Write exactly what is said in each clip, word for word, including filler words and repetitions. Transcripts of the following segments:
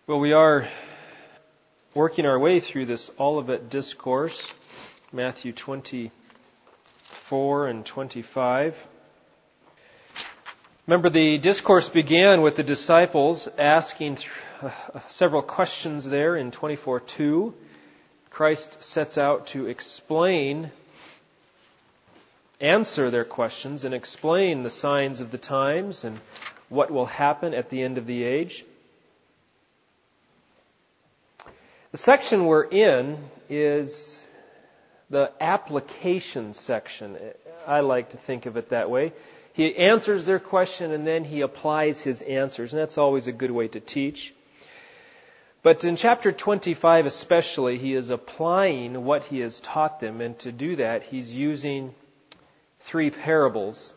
Well, we are working our way through this Olivet Discourse, Matthew twenty-four and twenty-five. Remember, the discourse began with the disciples asking several questions there in twenty-four two. Christ sets out to explain, answer their questions, and explain the signs of the times and what will happen at the end of the age. The section we're in is the application section. I like to think of it that way. He answers their question and then he applies his answers, and that's always a good way to teach. But in chapter twenty-five especially, he is applying what he has taught them, and to do that, he's using three parables.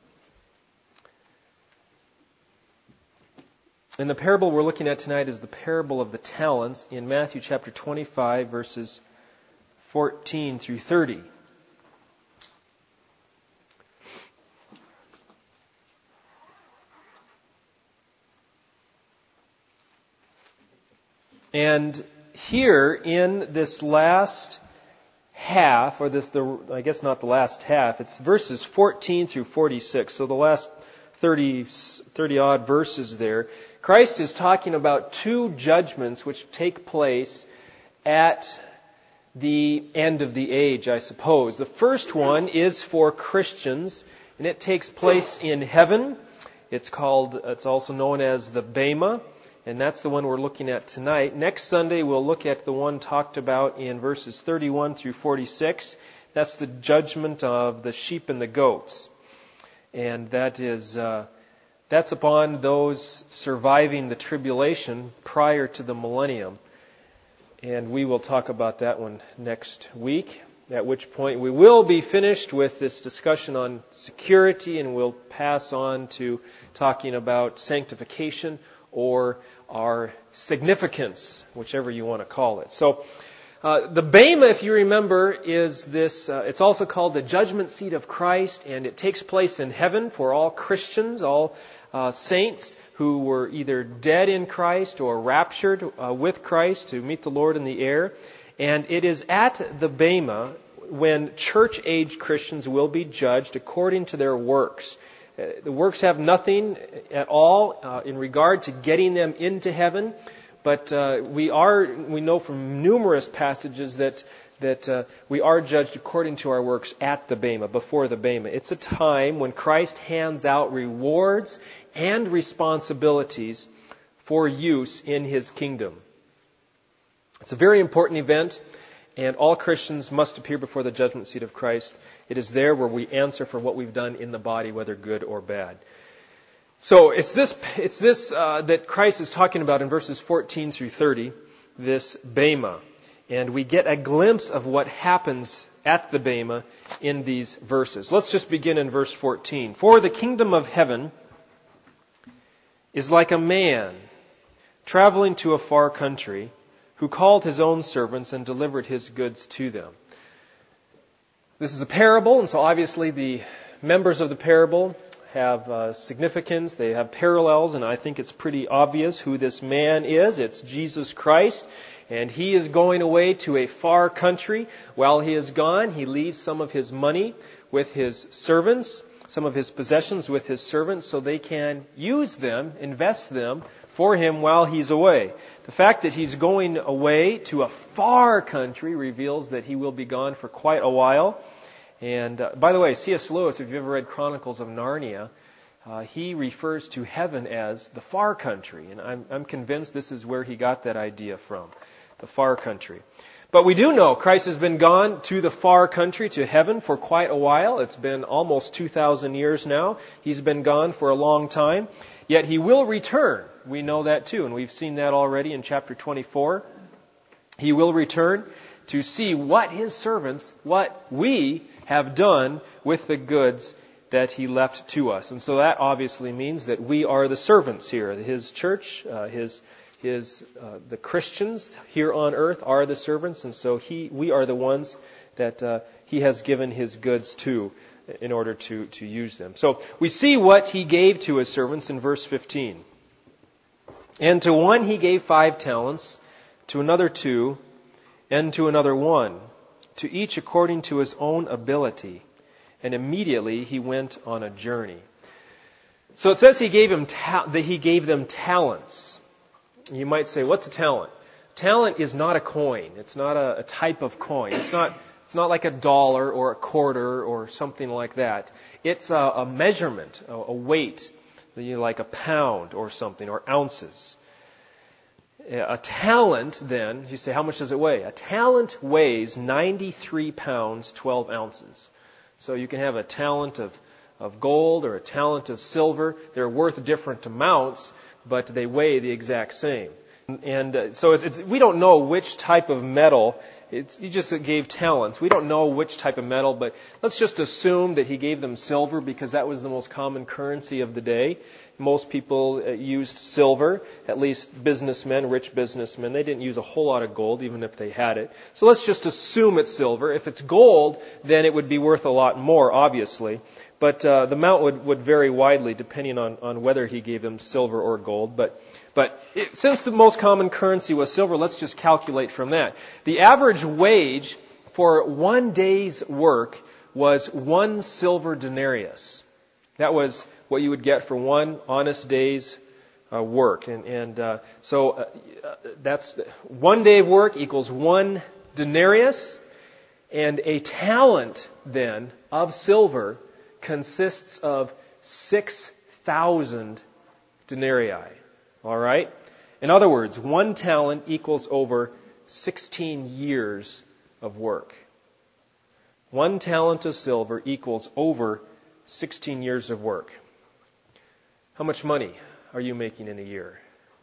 And the parable we're looking at tonight is the parable of the talents in Matthew chapter twenty-five, verses fourteen through thirty. And here in this last half, or this, the I guess not the last half, it's verses fourteen through forty-six, so the last thirty, thirty odd verses there, Christ is talking about two judgments which take place at the end of the age, I suppose. The first one is for Christians, and it takes place in heaven. It's called, it's also known as the Bema, and that's the one we're looking at tonight. Next Sunday we'll look at the one talked about in verses thirty-one through forty-six. That's the judgment of the sheep and the goats. And that is, uh, that's upon those surviving the tribulation prior to the millennium. And we will talk about that one next week, at which point we will be finished with this discussion on security, and we'll pass on to talking about sanctification or our significance, whichever you want to call it. So, Uh, the Bema, if you remember, is this, uh, it's also called the judgment seat of Christ, and it takes place in heaven for all Christians, all uh, saints who were either dead in Christ or raptured uh, with Christ to meet the Lord in the air. And it is at the Bema when church-age Christians will be judged according to their works. Uh, the works have nothing at all uh, in regard to getting them into heaven. But uh, we are, we know from numerous passages that that uh, we are judged according to our works at the Bema, before the Bema. It's a time when Christ hands out rewards and responsibilities for use in His kingdom. It's a very important event, and all Christians must appear before the judgment seat of Christ. It is there where we answer for what we've done in the body, whether good or bad. So it's this it's this uh, that Christ is talking about in verses fourteen through thirty, this Bema. And we get a glimpse of what happens at the Bema in these verses. Let's just begin in verse fourteen. For the kingdom of heaven is like a man traveling to a far country who called his own servants and delivered his goods to them. This is a parable, and so obviously the members of the parable have uh, significance, they have parallels, and I think it's pretty obvious who this man is. It's Jesus Christ, and He is going away to a far country. While He is gone, He leaves some of His money with His servants, some of His possessions with His servants, so they can use them, invest them for Him while He's away. The fact that He's going away to a far country reveals that He will be gone for quite a while. And uh, by the way, C S Lewis, if you've ever read Chronicles of Narnia, uh, he refers to heaven as the far country. And I'm, I'm convinced this is where he got that idea from, the far country. But we do know Christ has been gone to the far country, to heaven, for quite a while. It's been almost two thousand years now. He's been gone for a long time. Yet He will return. We know that too, and we've seen that already in chapter twenty-four. He will return to see what His servants, what we have done with the goods that He left to us. And so that obviously means that we are the servants here. His church, uh, His, His, uh, the Christians here on earth are the servants, and so He, we are the ones that uh, He has given His goods to in order to, to use them. So we see what He gave to His servants in verse fifteen. And to one he gave five talents, to another two, and to another one, to each according to his own ability. And immediately he went on a journey. So it says he gave him ta- that he gave them talents. You might say, what's a talent? Talent is not a coin. It's not a, a type of coin. It's not it's not like a dollar or a quarter or something like that. It's a, a measurement, a, a weight, you know, like a pound or something, or ounces. A talent, then, you say, how much does it weigh? A talent weighs ninety-three pounds, twelve ounces. So you can have a talent of, of gold or a talent of silver. They're worth different amounts, but they weigh the exact same. And uh, so it's, it's, we don't know which type of metal. It's, he just gave talents. We don't know which type of metal, but let's just assume that he gave them silver because that was the most common currency of the day. Most people uh, used silver, at least businessmen, rich businessmen. They didn't use a whole lot of gold, even if they had it. So let's just assume it's silver. If it's gold, then it would be worth a lot more, obviously. But uh, the amount would, would vary widely depending on, on whether he gave them silver or gold. But But it, since the most common currency was silver, let's just calculate from that. The average wage for one day's work was one silver denarius. That was what you would get for one honest day's uh, work. And, and uh, so uh, that's one day of work equals one denarius. And a talent, then, of silver consists of six thousand denarii. All right? In other words, one talent equals over sixteen years of work. One talent of silver equals over sixteen years of work. How much money are you making in a year?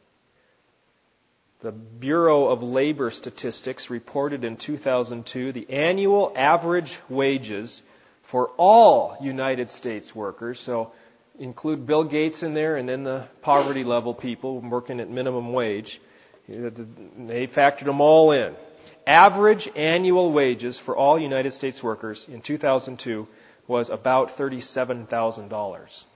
The Bureau of Labor Statistics reported in two thousand two the annual average wages for all United States workers, so include Bill Gates in there and then the poverty level people working at minimum wage. They factored them all in. Average annual wages for all United States workers in two thousand two was about thirty-seven thousand dollars.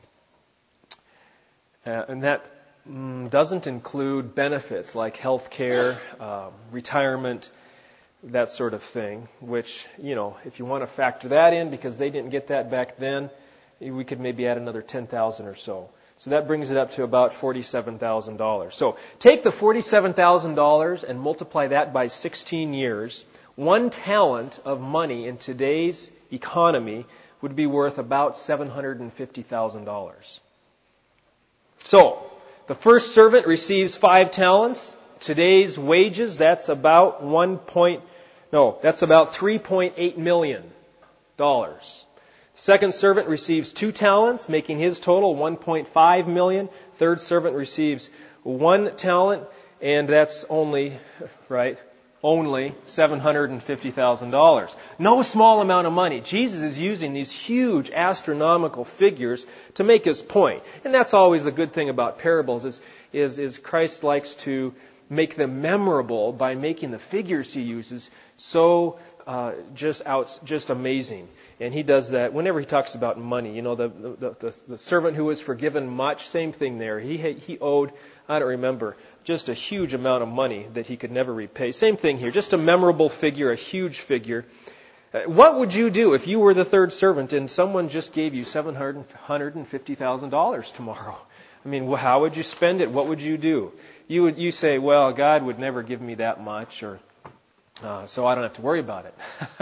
Uh, and that mm, doesn't include benefits like health care, uh, retirement, that sort of thing, which, you know, if you want to factor that in because they didn't get that back then, we could maybe add another ten thousand dollars or so. So that brings it up to about forty-seven thousand dollars. So take the forty-seven thousand dollars and multiply that by sixteen years. One talent of money in today's economy would be worth about seven hundred fifty thousand dollars. So the first servant receives five talents. Today's wages, that's about one point, no, that's about three point eight million dollars. Second servant receives two talents, making his total one point five million. Third servant receives one talent, and that's only, right, only seven hundred fifty thousand dollars. No small amount of money. Jesus is using these huge astronomical figures to make his point. And that's always the good thing about parables is, is, is Christ likes to make them memorable by making the figures he uses so uh, just out, just amazing. And he does that whenever he talks about money. You know, the the, the, the servant who was forgiven much, same thing there. He he owed, I don't remember, just a huge amount of money that he could never repay. Same thing here, just a memorable figure, a huge figure. What would you do if you were the third servant and someone just gave you seven hundred fifty thousand dollars tomorrow? I mean, how would you spend it? What would you do? You would you say, well, God would never give me that much, or uh, so I don't have to worry about it.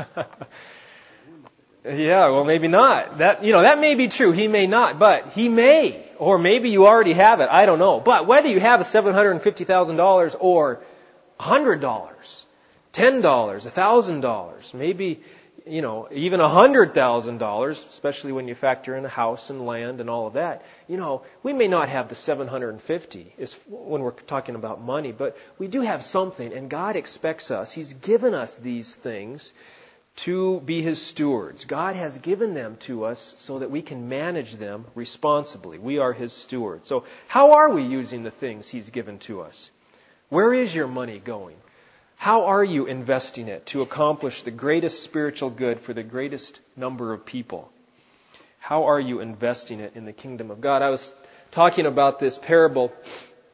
Yeah, well, maybe not. That, you know, that may be true. He may not, but he may. Or maybe you already have it. I don't know. But whether you have a seven hundred fifty thousand dollars or one hundred dollars, ten dollars, one thousand dollars, maybe, you know, even one hundred thousand dollars, especially when you factor in a house and land and all of that, you know, we may not have the seven hundred fifty is when we're talking about money, but we do have something, and God expects us. He's given us these things to be His stewards. God has given them to us so that we can manage them responsibly. We are His stewards. So how are we using the things He's given to us? Where is your money going? How are you investing it to accomplish the greatest spiritual good for the greatest number of people? How are you investing it in the kingdom of God? I was talking about this parable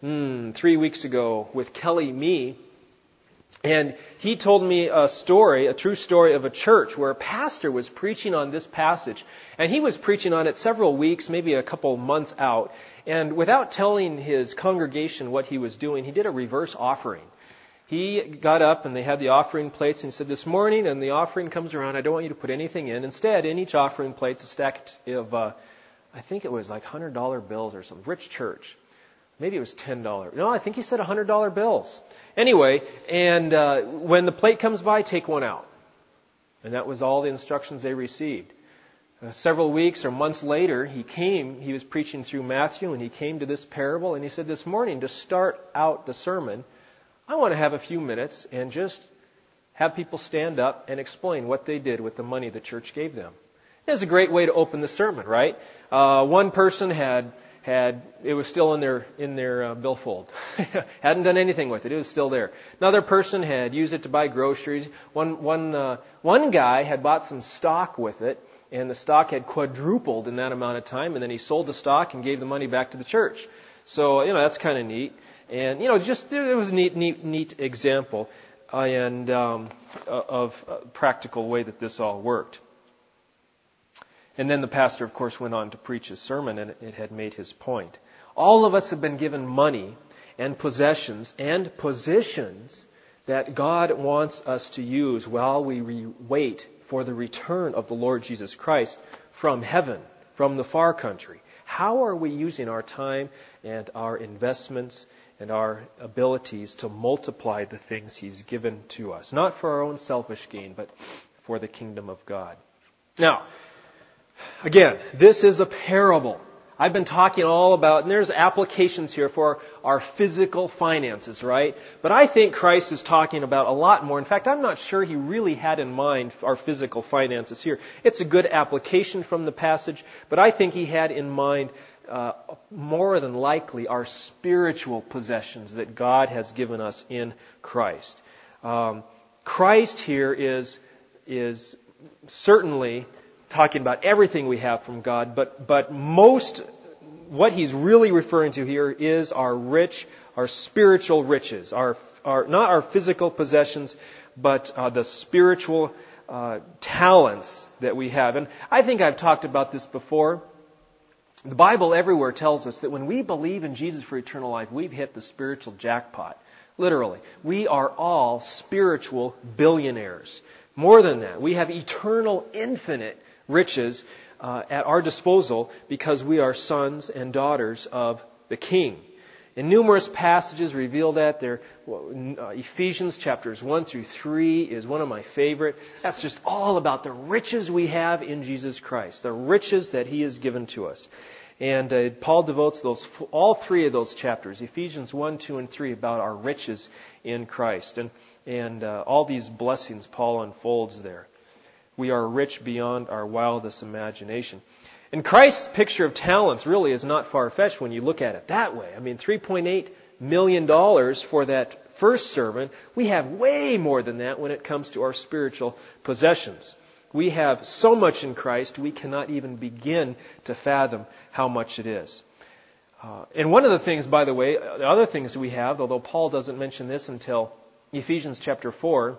hmm, three weeks ago with Kelly Mee. And he told me a story, a true story of a church where a pastor was preaching on this passage. And he was preaching on it several weeks, maybe a couple months out. And without telling his congregation what he was doing, he did a reverse offering. He got up and they had the offering plates and he said, this morning, and the offering comes around, I don't want you to put anything in. Instead, in each offering plate is a stack of, uh, I think it was like one hundred dollar bills or some rich church. Maybe it was ten dollars. No, I think he said one hundred dollar bills. Anyway, and uh, when the plate comes by, take one out. And that was all the instructions they received. Uh, several weeks or months later, he came, he was preaching through Matthew, and he came to this parable, and he said, this morning, to start out the sermon, I want to have a few minutes and just have people stand up and explain what they did with the money the church gave them. It was a great way to open the sermon, right? Uh, one person had... Had it was still in their in their uh, billfold, hadn't done anything with it. It was still there. Another person had used it to buy groceries. One one uh, one guy had bought some stock with it, and the stock had quadrupled in that amount of time. And then he sold the stock and gave the money back to the church. So you know that's kind of neat. And you know just it was a neat neat neat example uh, and um, of a practical way that this all worked. And then the pastor, of course, went on to preach his sermon, and it had made his point. All of us have been given money and possessions and positions that God wants us to use while we re- wait for the return of the Lord Jesus Christ from heaven, from the far country. How are we using our time and our investments and our abilities to multiply the things He's given to us? Not for our own selfish gain, but for the kingdom of God. Now, again, this is a parable. I've been talking all about, and there's applications here for our physical finances, right? But I think Christ is talking about a lot more. In fact, I'm not sure He really had in mind our physical finances here. It's a good application from the passage, but I think He had in mind uh, more than likely our spiritual possessions that God has given us in Christ. Um, Christ here is is certainly talking about everything we have from God, but but most, what He's really referring to here is our rich, our spiritual riches, our our not our physical possessions, but uh, the spiritual uh, talents that we have. And I think I've talked about this before. The Bible everywhere tells us that when we believe in Jesus for eternal life, we've hit the spiritual jackpot. Literally, we are all spiritual billionaires. More than that, we have eternal, infinite riches uh, at our disposal because we are sons and daughters of the King. And numerous passages reveal that. There, uh, Ephesians chapters one through three is one of my favorite. That's just all about the riches we have in Jesus Christ, the riches that He has given to us. And uh, Paul devotes those all three of those chapters, Ephesians one, two, and three, about our riches in Christ. And, and uh, all these blessings Paul unfolds there. We are rich beyond our wildest imagination. And Christ's picture of talents really is not far-fetched when you look at it that way. I mean, three point eight million dollars for that first sermon. We have way more than that when it comes to our spiritual possessions. We have so much in Christ, we cannot even begin to fathom how much it is. Uh, and one of the things, by the way, the other things we have, although Paul doesn't mention this until Ephesians chapter four,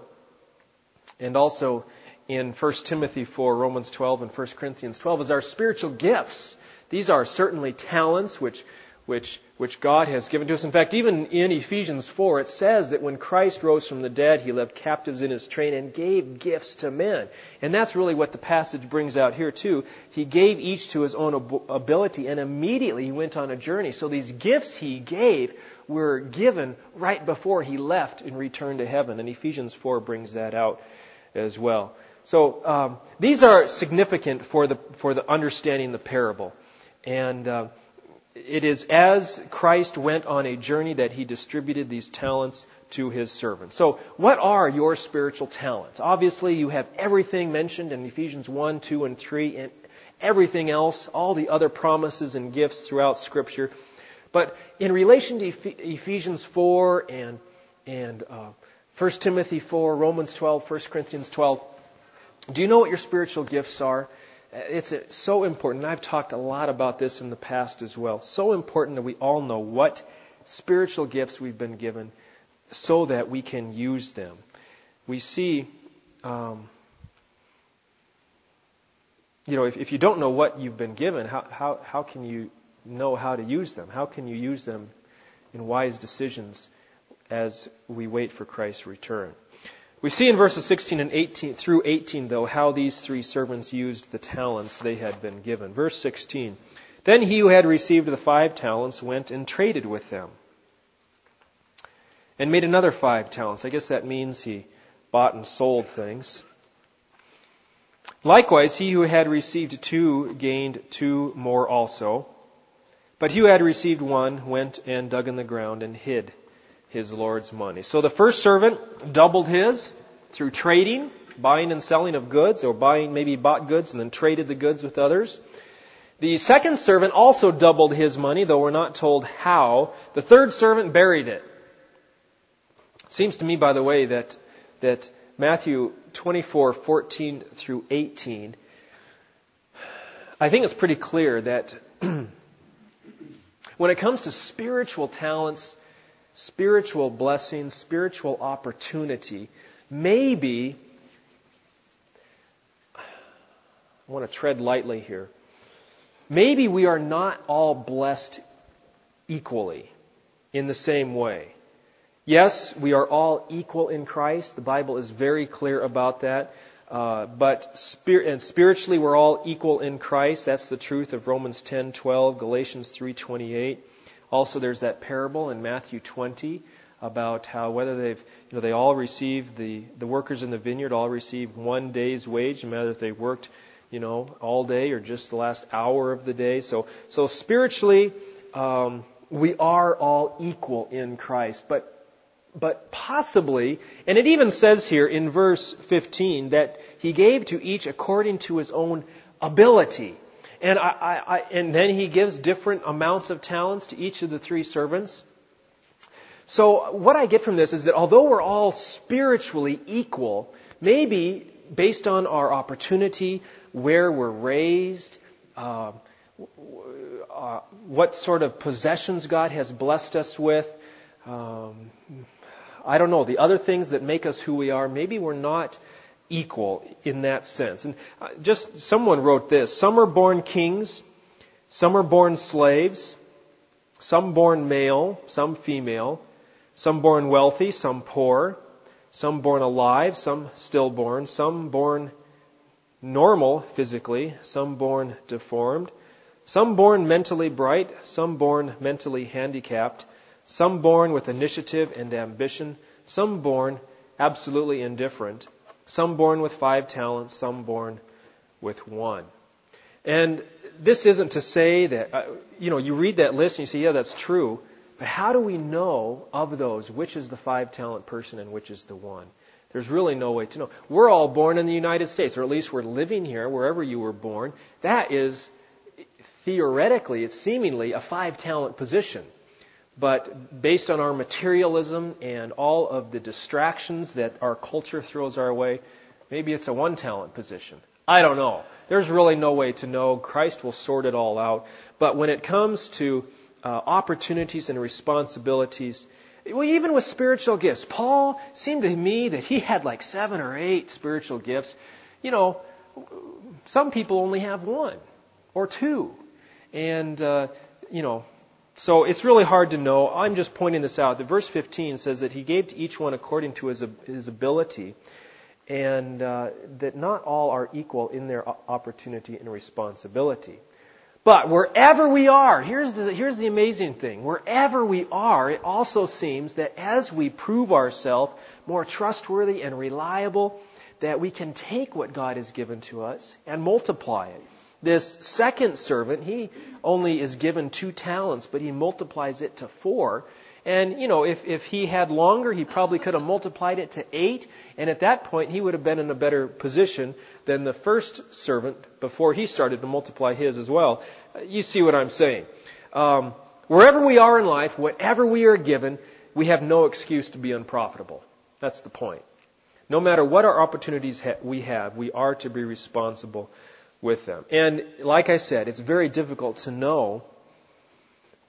and also in First Timothy four, Romans twelve, and First Corinthians twelve, is our spiritual gifts. These are certainly talents which which which God has given to us. In fact, even in Ephesians four, it says that when Christ rose from the dead, He left captives in His train and gave gifts to men. And that's really what the passage brings out here too. He gave each to his own ab- ability, and immediately He went on a journey. So these gifts He gave were given right before He left and returned to heaven. And Ephesians four brings that out as well. So um, these are significant for the for the understanding the parable, and uh, it is as Christ went on a journey that He distributed these talents to His servants. So, what are your spiritual talents? Obviously, you have everything mentioned in Ephesians one, two, and three, and everything else, all the other promises and gifts throughout Scripture. But in relation to Ephesians four and and uh, First Timothy four, Romans twelve, First Corinthians twelve. Do you know what your spiritual gifts are? It's so important. I've talked a lot about this in the past as well. So important that we all know what spiritual gifts we've been given so that we can use them. We see, um, you know, if, if you don't know what you've been given, how, how, how can you know how to use them? How can you use them in wise decisions as we wait for Christ's return? We see in verses sixteen and eighteen through eighteen, though, how these three servants used the talents they had been given. Verse sixteen, then he who had received the five talents went and traded with them and made another five talents. I guess that means he bought and sold things. Likewise, he who had received two gained two more also. But he who had received one went and dug in the ground and hid his Lord's money. So the first servant doubled his through trading, buying and selling of goods, or buying, maybe bought goods and then traded the goods with others. The second servant also doubled his money, though we're not told how. The third servant buried it. Seems to me, by the way, that that Matthew twenty-four, fourteen through eighteen, I think it's pretty clear that when it comes to spiritual talents, spiritual blessings, spiritual opportunity, maybe, I want to tread lightly here, maybe we are not all blessed equally in the same way. Yes, we are all equal in Christ. The Bible is very clear about that. Uh, but spir- and spiritually we're all equal in Christ. That's the truth of Romans ten twelve, Galatians three twenty-eight. Also, there's that parable in Matthew twenty about how whether they've, you know, they all received, the, the workers in the vineyard all received one day's wage, no matter if they worked, you know, all day or just the last hour of the day. So, so spiritually, um, we are all equal in Christ. But But possibly, and it even says here in verse fifteen that he gave to each according to his own ability. And I, I, I, and then he gives different amounts of talents to each of the three servants. So what I get from this is that although we're all spiritually equal, maybe based on our opportunity, where we're raised, uh, uh, what sort of possessions God has blessed us with, um, I don't know, the other things that make us who we are, maybe we're not equal in that sense. And just someone wrote this: some are born kings, some are born slaves, some born male, some female, some born wealthy, some poor, some born alive, some stillborn, some born normal physically, some born deformed, some born mentally bright, some born mentally handicapped, some born with initiative and ambition, some born absolutely indifferent, some born with five talents, some born with one. And this isn't to say that, uh, you know, you read that list and you say, yeah, that's true. But how do we know of those which is the five talent person and which is the one? There's really no way to know. We're all born in the United States, or at least we're living here, wherever you were born. That is, theoretically, it's seemingly a five talent position. But based on our materialism and all of the distractions that our culture throws our way, maybe it's a one-talent position. I don't know. There's really no way to know. Christ will sort it all out. But when it comes to uh, opportunities and responsibilities, well, even with spiritual gifts, Paul seemed to me that he had like seven or eight spiritual gifts. You know, some people only have one or two. And, uh, you know, So it's really hard to know. I'm just pointing this out. The verse fifteen says that he gave to each one according to his his ability, and uh, that not all are equal in their opportunity and responsibility. But wherever we are, here's the here's the amazing thing. Wherever we are, it also seems that as we prove ourselves more trustworthy and reliable, that we can take what God has given to us and multiply it. This second servant, he only is given two talents, but he multiplies it to four. And, you know, if, if he had longer, he probably could have multiplied it to eight. And at that point, he would have been in a better position than the first servant before he started to multiply his as well. You see what I'm saying. Um, wherever we are in life, whatever we are given, we have no excuse to be unprofitable. That's the point. No matter what our opportunities ha- we have, we are to be responsible with them. And like I said, it's very difficult to know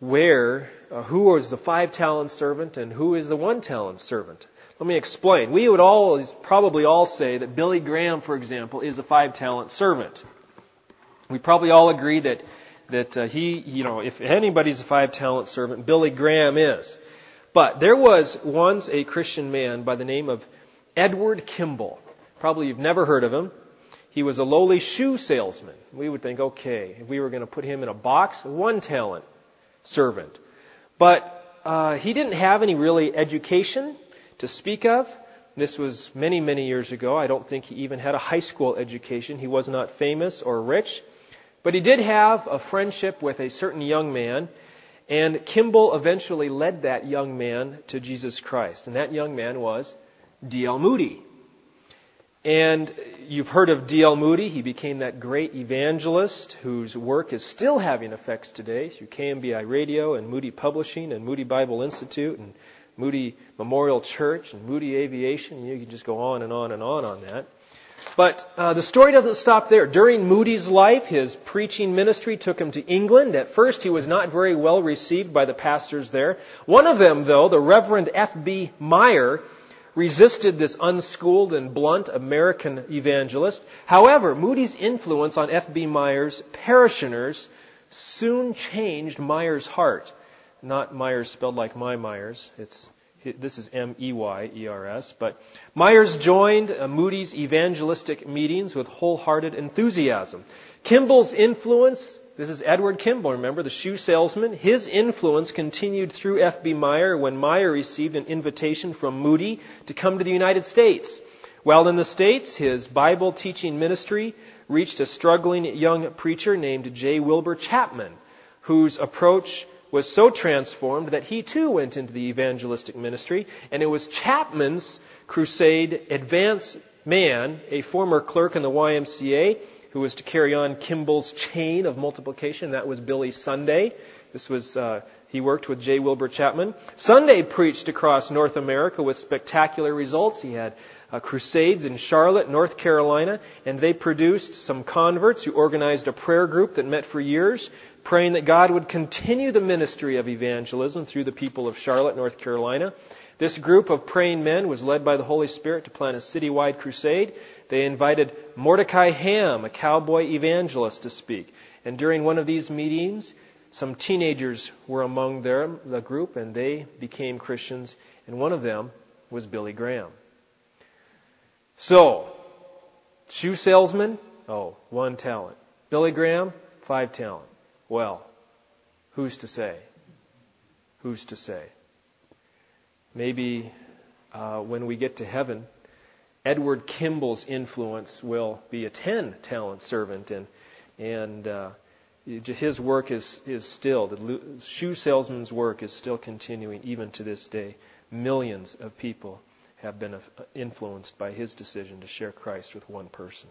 where, uh, who was the five-talent servant and who is the one-talent servant. Let me explain. We would always probably all say that Billy Graham, for example, is a five-talent servant. We probably all agree that that uh, he, you know, if anybody's a five-talent servant, Billy Graham is. But there was once a Christian man by the name of Edward Kimball. Probably you've never heard of him. He was a lowly shoe salesman. We would think, okay, if we were going to put him in a box, one-talent servant. But uh, he didn't have any really education to speak of. This was many, many years ago. I don't think he even had a high school education. He was not famous or rich. But he did have a friendship with a certain young man, and Kimball eventually led that young man to Jesus Christ. And that young man was D L Moody. And you've heard of D L Moody. He became that great evangelist whose work is still having effects today through K M B I Radio and Moody Publishing and Moody Bible Institute and Moody Memorial Church and Moody Aviation. You can just go on and on and on on that. But uh, the story doesn't stop there. During Moody's life, his preaching ministry took him to England. At first, he was not very well received by the pastors there. One of them, though, the Reverend F B Meyer, resisted this unschooled and blunt American evangelist. However, Moody's influence on F B Meyer's parishioners soon changed Meyer's heart. Not Myers spelled like my Myers. It's This is M E Y E R S. But Myers joined uh, Moody's evangelistic meetings with wholehearted enthusiasm. Kimball's influence, this is Edward Kimball, remember, the shoe salesman. His influence continued through F B Meyer when Meyer received an invitation from Moody to come to the United States. While in the States, his Bible teaching ministry reached a struggling young preacher named J. Wilbur Chapman, whose approach was so transformed that he too went into the evangelistic ministry. And it was Chapman's crusade advance man, a former clerk in the Y M C A, who was to carry on Kimball's chain of multiplication. That was Billy Sunday. This was, uh, he worked with J. Wilbur Chapman. Sunday preached across North America with spectacular results. He had uh, crusades in Charlotte, North Carolina, and they produced some converts who organized a prayer group that met for years, praying that God would continue the ministry of evangelism through the people of Charlotte, North Carolina. This group of praying men was led by the Holy Spirit to plan a citywide crusade. They invited Mordecai Ham, a cowboy evangelist, to speak. And during one of these meetings, some teenagers were among them, the group, and they became Christians. And one of them was Billy Graham. So, shoe salesman, oh, one talent. Billy Graham, five talent. Well, who's to say? Who's to say? Maybe uh, when we get to heaven, Edward Kimball's influence will be a ten-talent servant, and and uh, his work is is still, the shoe salesman's work is still continuing even to this day. Millions of people have been influenced by his decision to share Christ with one person.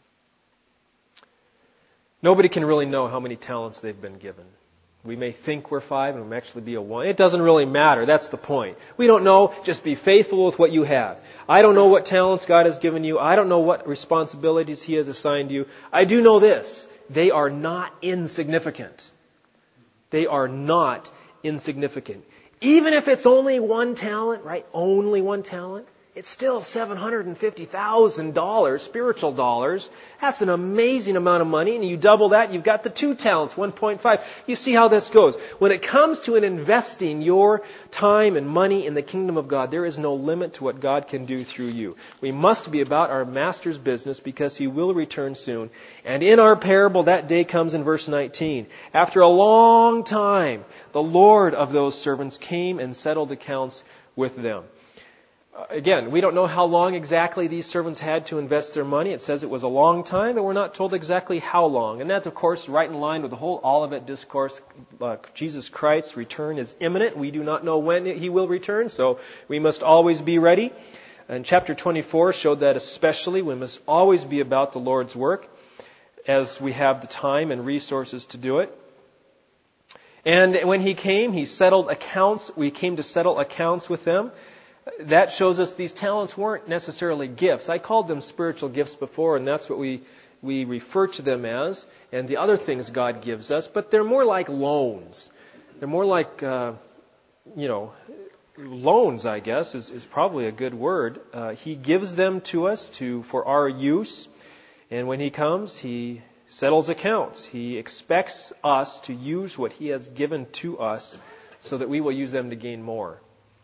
Nobody can really know how many talents they've been given. We may think we're five and we may actually be a one. It doesn't really matter. That's the point. We don't know. Just be faithful with what you have. I don't know what talents God has given you. I don't know what responsibilities He has assigned you. I do know this. They are not insignificant. They are not insignificant. Even if it's only one talent, right? Only one talent. It's still seven hundred fifty thousand dollars, spiritual dollars. That's an amazing amount of money. And you double that, you've got the two talents, one point five. You see how this goes. When it comes to an investing your time and money in the kingdom of God, there is no limit to what God can do through you. We must be about our Master's business because He will return soon. And in our parable, that day comes in verse nineteen. After a long time, the Lord of those servants came and settled accounts with them. Again, we don't know how long exactly these servants had to invest their money. It says it was a long time, and we're not told exactly how long. And that's, of course, right in line with the whole Olivet Discourse. Uh, Jesus Christ's return is imminent. We do not know when He will return, so we must always be ready. And chapter twenty-four showed that especially. We must always be about the Lord's work as we have the time and resources to do it. And when He came, He settled accounts. We came to settle accounts with them. That shows us these talents weren't necessarily gifts. I called them spiritual gifts before, and that's what we, we refer to them as, and the other things God gives us, but they're more like loans. they're more like, uh, you know, loans, I guess, is, is probably a good word. Uh, he gives them to us to for our use. And when He comes, He settles accounts. He expects us to use what He has given to us so that we will use them to gain more.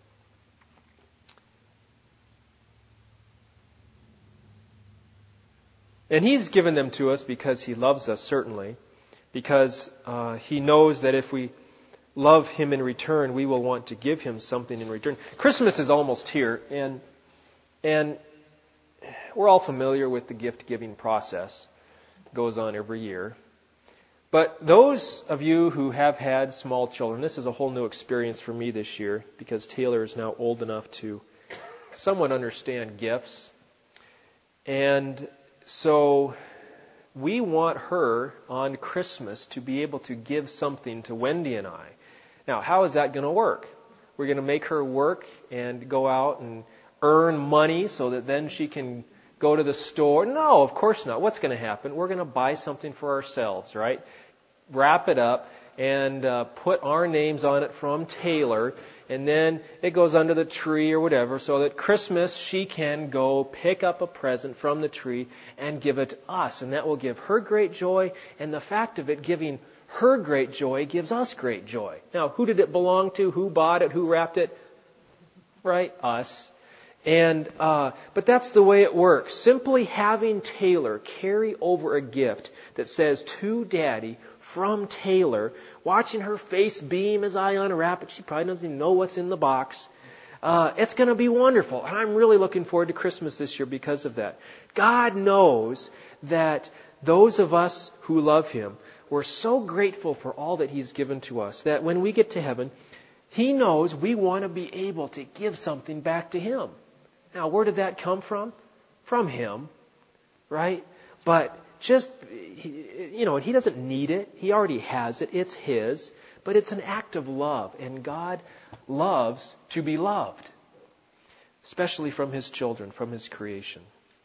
And He's given them to us because He loves us, certainly. Because uh, He knows that if we love Him in return, we will want to give Him something in return. Christmas is almost here, and and we're all familiar with the gift-giving process. It goes on every year. But those of you who have had small children, this is a whole new experience for me this year, because Taylor is now old enough to somewhat understand gifts. And so we want her on Christmas to be able to give something to Wendy and I. Now, how is that going to work? We're going to make her work and go out and earn money so that then she can go to the store? No, of course not. What's going to happen? We're going to buy something for ourselves, right? Wrap it up and uh, put our names on it from Taylor, and then it goes under the tree or whatever, so that Christmas she can go pick up a present from the tree and give it to us. And that will give her great joy, and the fact of it giving her great joy gives us great joy. Now, who did it belong to? Who bought it? Who wrapped it? Right? Us. And uh, but that's the way it works. Simply having Taylor carry over a gift that says, to Daddy, from Taylor, watching her face beam as I unwrap it. She probably doesn't even know what's in the box. Uh, it's going to be wonderful. And I'm really looking forward to Christmas this year because of that. God knows that those of us who love Him, we're so grateful for all that He's given to us that when we get to heaven, He knows we want to be able to give something back to Him. Now, where did that come from? From Him, right? But just, you know, He doesn't need it. He already has it. It's His. But it's an act of love. And God loves to be loved, especially from His children, from His creation.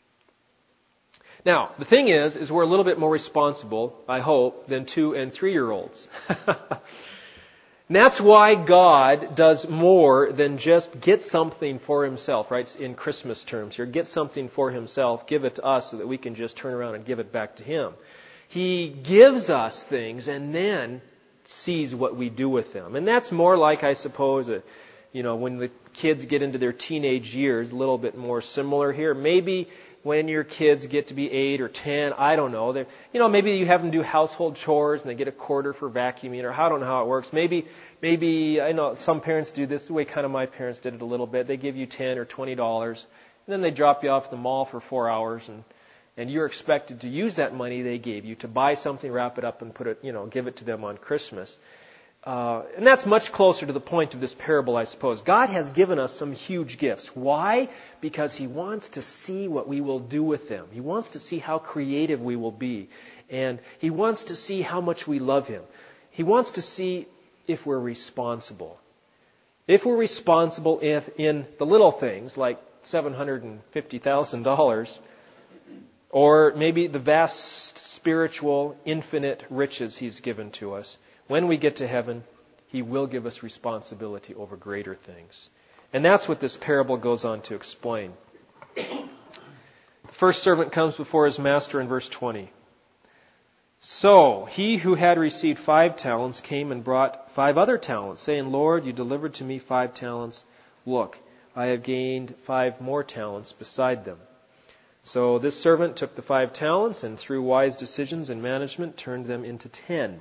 Now, the thing is, is we're a little bit more responsible, I hope, than two and three-year-olds. And that's why God does more than just get something for Himself, right? In Christmas terms here. Get something for Himself, give it to us so that we can just turn around and give it back to Him. He gives us things and then sees what we do with them. And that's more like, I suppose, a, you know, when the kids get into their teenage years, a little bit more similar here. Maybe when your kids get to be eight or ten, I don't know. They're, you know, maybe you have them do household chores and they get a quarter for vacuuming, or I don't know how it works. Maybe, maybe I know some parents do this the way kind of my parents did it a little bit. They give you ten or twenty dollars, and then they drop you off at the mall for four hours, and and you're expected to use that money they gave you to buy something, wrap it up, and put it, you know, give it to them on Christmas. Uh, and that's much closer to the point of this parable, I suppose. God has given us some huge gifts. Why? Because He wants to see what we will do with them. He wants to see how creative we will be. And He wants to see how much we love Him. He wants to see if we're responsible. If we're responsible if in the little things like seven hundred fifty thousand dollars, or maybe the vast spiritual, infinite riches He's given to us. When we get to heaven, He will give us responsibility over greater things. And that's what this parable goes on to explain. The first servant comes before his master in verse twenty. So he who had received five talents came and brought five other talents, saying, Lord, you delivered to me five talents. Look, I have gained five more talents beside them. So this servant took the five talents and through wise decisions and management turned them into ten.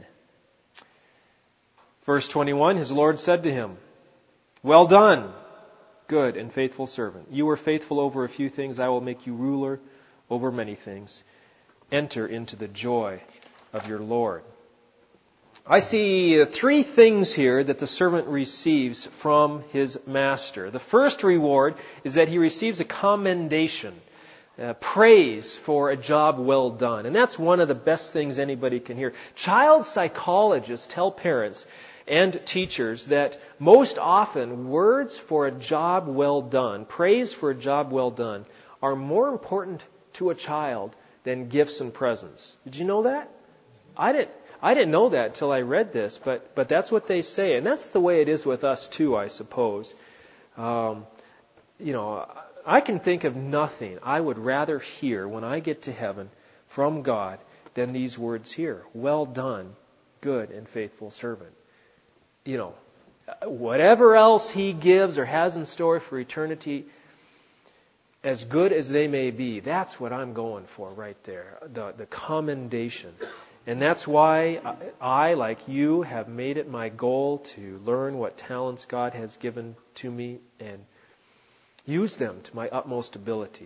Verse twenty-one, his Lord said to him, Well done, good and faithful servant. You were faithful over a few things. I will make you ruler over many things. Enter into the joy of your Lord. I see three things here that the servant receives from his master. The first reward is that he receives a commendation. Uh, praise for a job well done. And that's one of the best things anybody can hear. Child psychologists tell parents and teachers that most often words for a job well done, praise for a job well done, are more important to a child than gifts and presents. Did you know that? I didn't. I didn't know that till I read this, but but that's what they say, and that's the way it is with us too, I suppose. Um, you know, I can think of nothing I would rather hear when I get to heaven from God than these words here: "Well done, good and faithful servant." You know, whatever else He gives or has in store for eternity, as good as they may be, that's what I'm going for right there, the, the commendation. And that's why I, like you, have made it my goal to learn what talents God has given to me and use them to my utmost ability.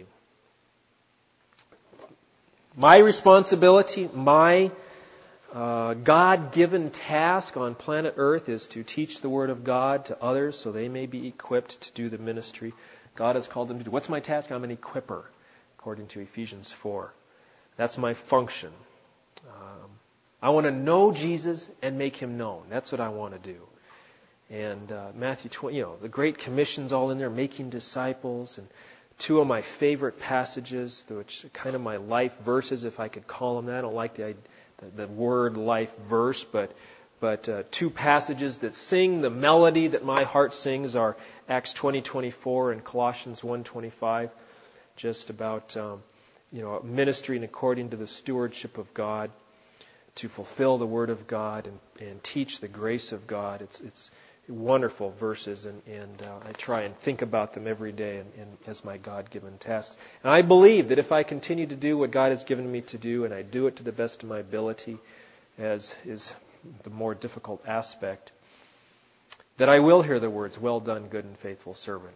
My responsibility, my uh, God-given task on planet Earth is to teach the Word of God to others so they may be equipped to do the ministry God has called them to do. What's my task? I'm an equipper, according to Ephesians four. That's my function. Um, I want to know Jesus and make Him known. That's what I want to do. And uh, Matthew twenty, you know, the Great Commission's all in there, making disciples, and two of my favorite passages, which are kind of my life verses, if I could call them that. I don't like the the, the word life verse, but but uh, two passages that sing the melody that my heart sings are Acts twenty twenty-four and Colossians one twenty-five, just about um, you know ministering according to the stewardship of God, to fulfill the Word of God and, and teach the grace of God. It's it's wonderful verses, and, and uh, I try and think about them every day and, and as my God-given tasks. And I believe that if I continue to do what God has given me to do, and I do it to the best of my ability, as is the more difficult aspect, that I will hear the words, "Well done, good and faithful servant."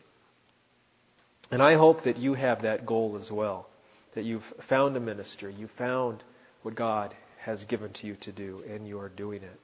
And I hope that you have that goal as well, that you've found a ministry, you've found what God has given to you to do, and you are doing it.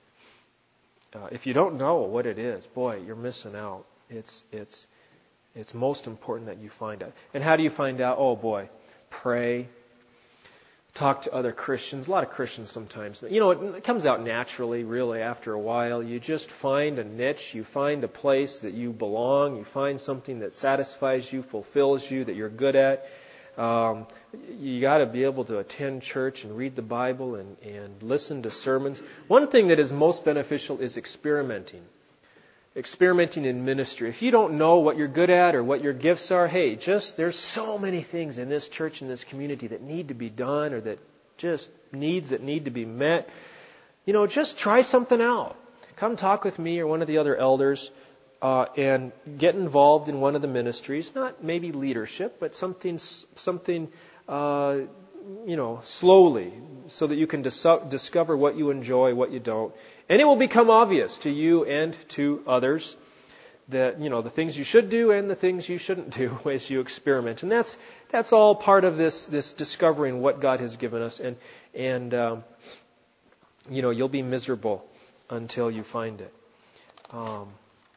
Uh, if you don't know what it is, boy, you're missing out. It's it's it's most important that you find out. And how do you find out? Oh boy, pray. Talk to other Christians. A lot of Christians sometimes, you know, it, it comes out naturally, really, after a while. You just find a niche. You find a place that you belong. You find something that satisfies you, fulfills you, that you're good at. Um, you got to be able to attend church and read the Bible and, and listen to sermons. One thing that is most beneficial is experimenting. Experimenting in ministry. If you don't know what you're good at or what your gifts are, hey, just there's so many things in this church and this community that need to be done, or that just needs that need to be met. You know, just try something out. Come talk with me or one of the other elders uh, and get involved in one of the ministries. Not maybe leadership, but something, something, uh, you know, slowly, so that you can dis- discover what you enjoy, what you don't. And it will become obvious to you and to others that, you know, the things you should do and the things you shouldn't do as you experiment. And that's that's all part of this this discovering what God has given us. And, and um, you know, you'll be miserable until you find it. Um,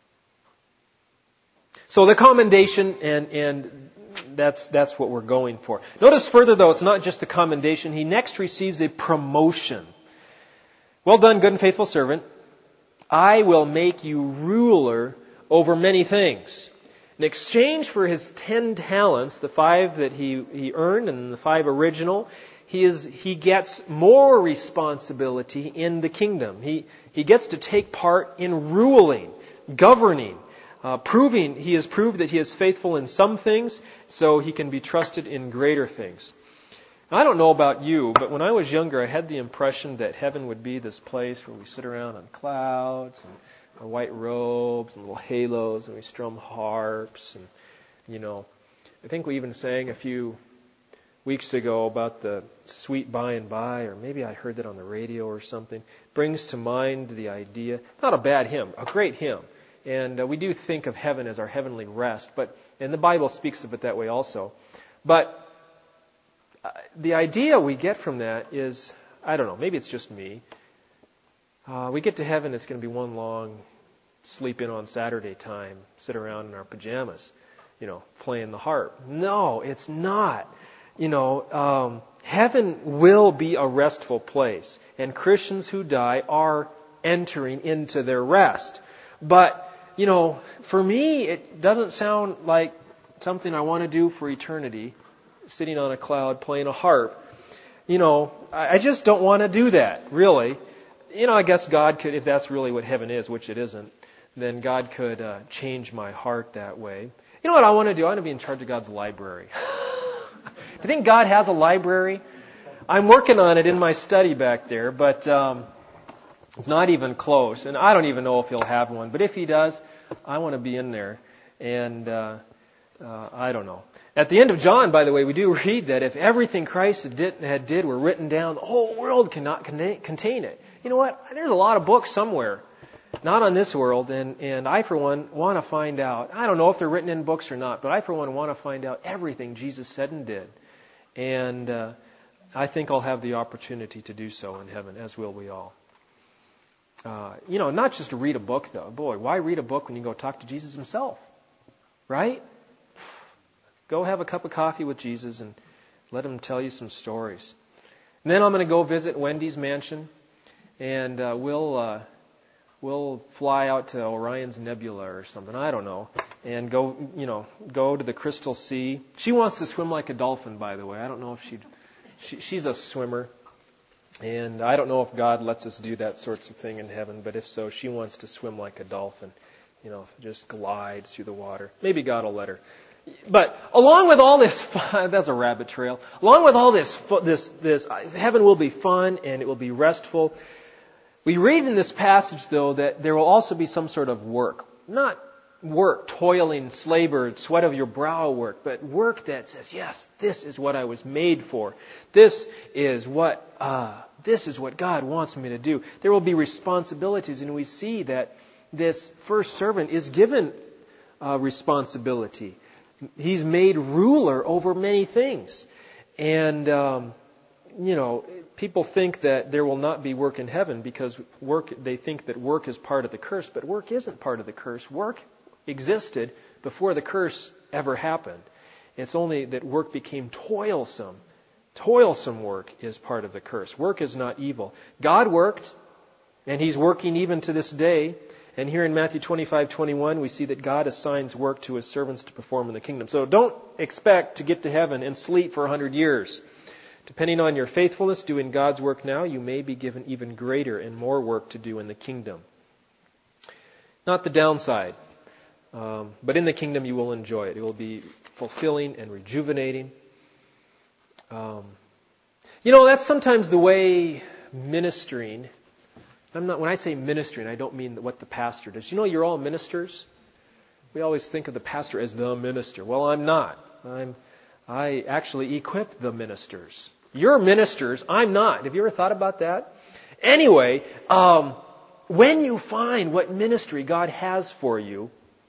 so the commendation, and, and that's that's what we're going for. Notice further, though, it's not just a commendation. He next receives a promotion. "Well done, good and faithful servant. I will make you ruler over many things." In exchange for his ten talents, the five that he, he earned and the five original, he is he gets more responsibility in the kingdom. He he gets to take part in ruling, governing, uh, proving he has proved that he is faithful in some things, so he can be trusted in greater things. I don't know about you, but when I was younger, I had the impression that heaven would be this place where we sit around on clouds and our white robes and little halos, and we strum harps, and, you know, I think we even sang a few weeks ago about the sweet by and by, or maybe I heard that on the radio or something. Brings to mind the idea, not a bad hymn, a great hymn. And uh, we do think of heaven as our heavenly rest, but and the Bible speaks of it that way also. But Uh, the idea we get from that is, I don't know, maybe it's just me. Uh, we get to heaven, it's going to be one long sleep in on Saturday time, sit around in our pajamas, you know, playing the harp. No, it's not. You know, um, heaven will be a restful place, and Christians who die are entering into their rest. But, you know, for me, it doesn't sound like something I want to do for eternity. Sitting on a cloud playing a harp. You know, I just don't want to do that, really. you know, I guess God could, if that's really what heaven is, which it isn't, then God could uh, change my heart that way. You know what I want to do? I want to be in charge of God's library. Do you think God has a library? I'm working on it in my study back there, but um, it's not even close. And I don't even know if He'll have one. But if He does, I want to be in there. And uh, uh, I don't know. At the end of John, by the way, we do read that if everything Christ had did, had did were written down, the whole world cannot contain it. You know what? There's a lot of books somewhere. Not on this world, and, and I, for one, want to find out. I don't know if they're written in books or not, but I, for one, want to find out everything Jesus said and did. And uh, I think I'll have the opportunity to do so in heaven, as will we all. Uh, you know, not just to read a book, though. Boy, why read a book when you go talk to Jesus Himself? Right? Go have a cup of coffee with Jesus and let Him tell you some stories. And then I'm going to go visit Wendy's mansion, and uh, we'll... Uh, We'll fly out to Orion's Nebula or something, I don't know, and go, you know, go to the Crystal Sea. She wants to swim like a dolphin, by the way. I don't know if she'd, she, she's a swimmer, and I don't know if God lets us do that sorts of thing in heaven, but if so, she wants to swim like a dolphin, you know, just glide through the water. Maybe God will let her. But along with all this fun, that's a rabbit trail. Along with all this, this, this, heaven will be fun and it will be restful. We read in this passage, though, that there will also be some sort of work. Not work, toiling, labored, sweat of your brow work, but work that says, yes, this is what I was made for. This is what, uh, this is what God wants me to do. There will be responsibilities, and we see that this first servant is given uh, responsibility. He's made ruler over many things. And, um, you know, people think that there will not be work in heaven because work, they think that work is part of the curse, but work isn't part of the curse. Work existed before the curse ever happened. It's only that work became toilsome. Toilsome work is part of the curse. Work is not evil. God worked, and He's working even to this day. And here in Matthew twenty-five twenty-one, we see that God assigns work to His servants to perform in the kingdom. So don't expect to get to heaven and sleep for a hundred years. Depending on your faithfulness doing God's work now, you may be given even greater and more work to do in the kingdom. Not the downside, um, but in the kingdom you will enjoy it. It will be fulfilling and rejuvenating. Um, you know, that's sometimes the way ministering. I'm not. When I say ministering, I don't mean what the pastor does. You know, you're all ministers. We always think of the pastor as the minister. Well, I'm not. I'm. I actually equip the ministers. You're ministers. I'm not. Have you ever thought about that? Anyway, um, when you find what ministry God has for you,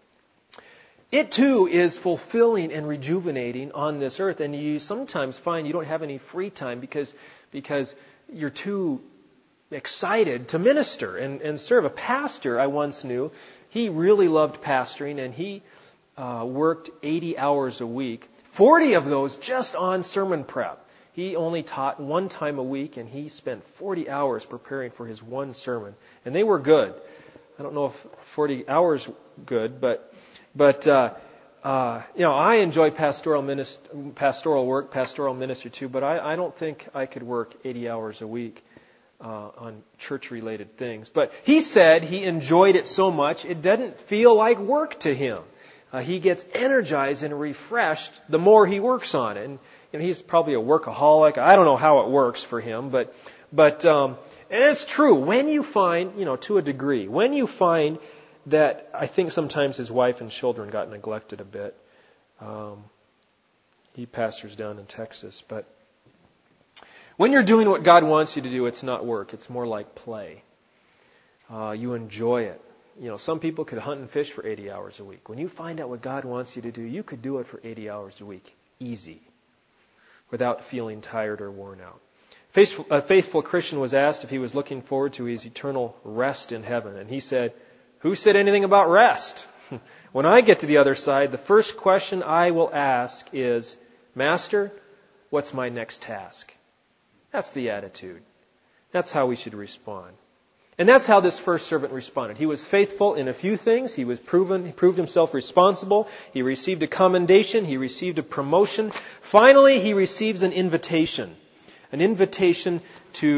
it too is fulfilling and rejuvenating on this earth. And you sometimes find you don't have any free time because because you're too excited to minister and, and serve. A pastor I once knew, he really loved pastoring, and he uh, worked eighty hours a week. forty of those just on sermon prep. He only taught one time a week, and he spent forty hours preparing for his one sermon. And they were good. I don't know if forty hours good, but but uh, uh, you know, I enjoy pastoral minist- pastoral work, pastoral ministry too. But I, I don't think I could work eighty hours a week uh, on church-related things. But he said he enjoyed it so much it didn't feel like work to him. Uh, he gets energized and refreshed the more he works on it. And you know, he's probably a workaholic. I don't know how it works for him, but but um, and it's true. When you find, you know, to a degree, when you find that, I think sometimes his wife and children got neglected a bit. Um, he pastors down in Texas, but when you're doing what God wants you to do, it's not work. It's more like play. Uh, you enjoy it. You know, some people could hunt and fish for eighty hours a week. When you find out what God wants you to do, you could do it for eighty hours a week. Easy. Without feeling tired or worn out. Faithful, a faithful Christian was asked if he was looking forward to his eternal rest in heaven. And he said, who said anything about rest? When I get to the other side, the first question I will ask is, Master, what's my next task? That's the attitude. That's how we should respond. And that's how this first servant responded. He was faithful in a few things. He was proven, he proved himself responsible. He received a commendation. He received a promotion. Finally, he receives an invitation. An invitation to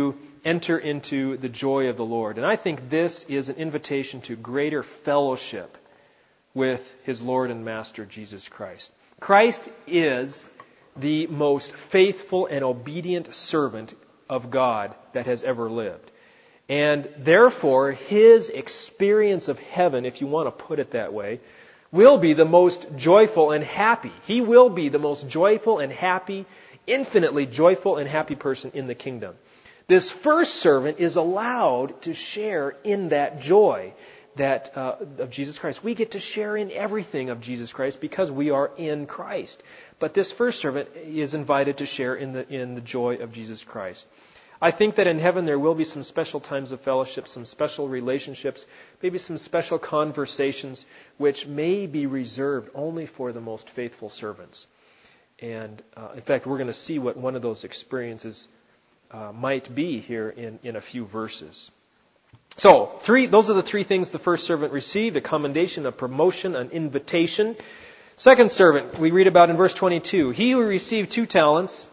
enter into the joy of the Lord. And I think this is an invitation to greater fellowship with his Lord and Master, Jesus Christ. Christ is the most faithful and obedient servant of God that has ever lived. And therefore, his experience of heaven, if you want to put it that way, will be the most joyful and happy. He will be the most joyful and happy, infinitely joyful and happy person in the kingdom. This first servant is allowed to share in that joy that uh, of Jesus Christ. We get to share in everything of Jesus Christ because we are in Christ. But this first servant is invited to share in the in the joy of Jesus Christ. I think that in heaven there will be some special times of fellowship, some special relationships, maybe some special conversations which may be reserved only for the most faithful servants. And uh, in fact, we're going to see what one of those experiences uh, might be here in, in a few verses. So, three, those are the three things the first servant received: a commendation, a promotion, an invitation. Second servant, we read about in verse twenty-two. He who received two talents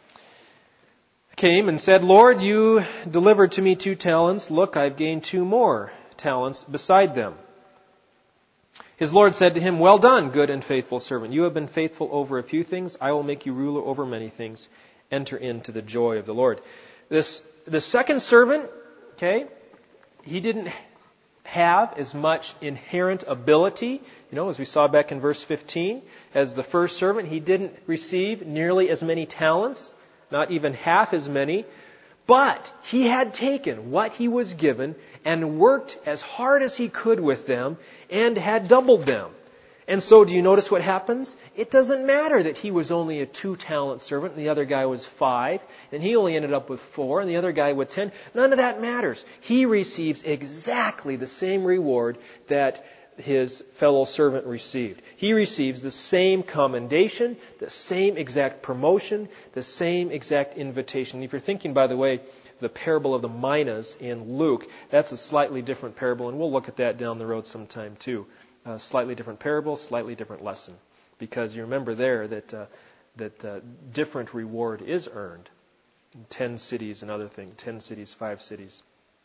came and said, Lord, you delivered to me two talents. Look, I've gained two more talents beside them. His Lord said to him, well done, good and faithful servant. You have been faithful over a few things. I will make you ruler over many things. Enter into the joy of the Lord. This, the second servant, okay, he didn't have as much inherent ability, you know, as we saw back in verse fifteen, as the first servant. He didn't receive nearly as many talents, not even half as many, but he had taken what he was given and worked as hard as he could with them and had doubled them. And so do you notice what happens? It doesn't matter that he was only a two-talent servant and the other guy was five, and he only ended up with four and the other guy with ten. None of that matters. He receives exactly the same reward that his fellow servant received. He receives the same commendation, the same exact promotion, the same exact invitation. If you're thinking, by the way, the parable of the minas in Luke, that's a slightly different parable, and we'll look at that down the road sometime too. A slightly different parable, slightly different lesson. Because you remember there that uh, that uh, different reward is earned in ten cities and other things. Ten cities, five cities.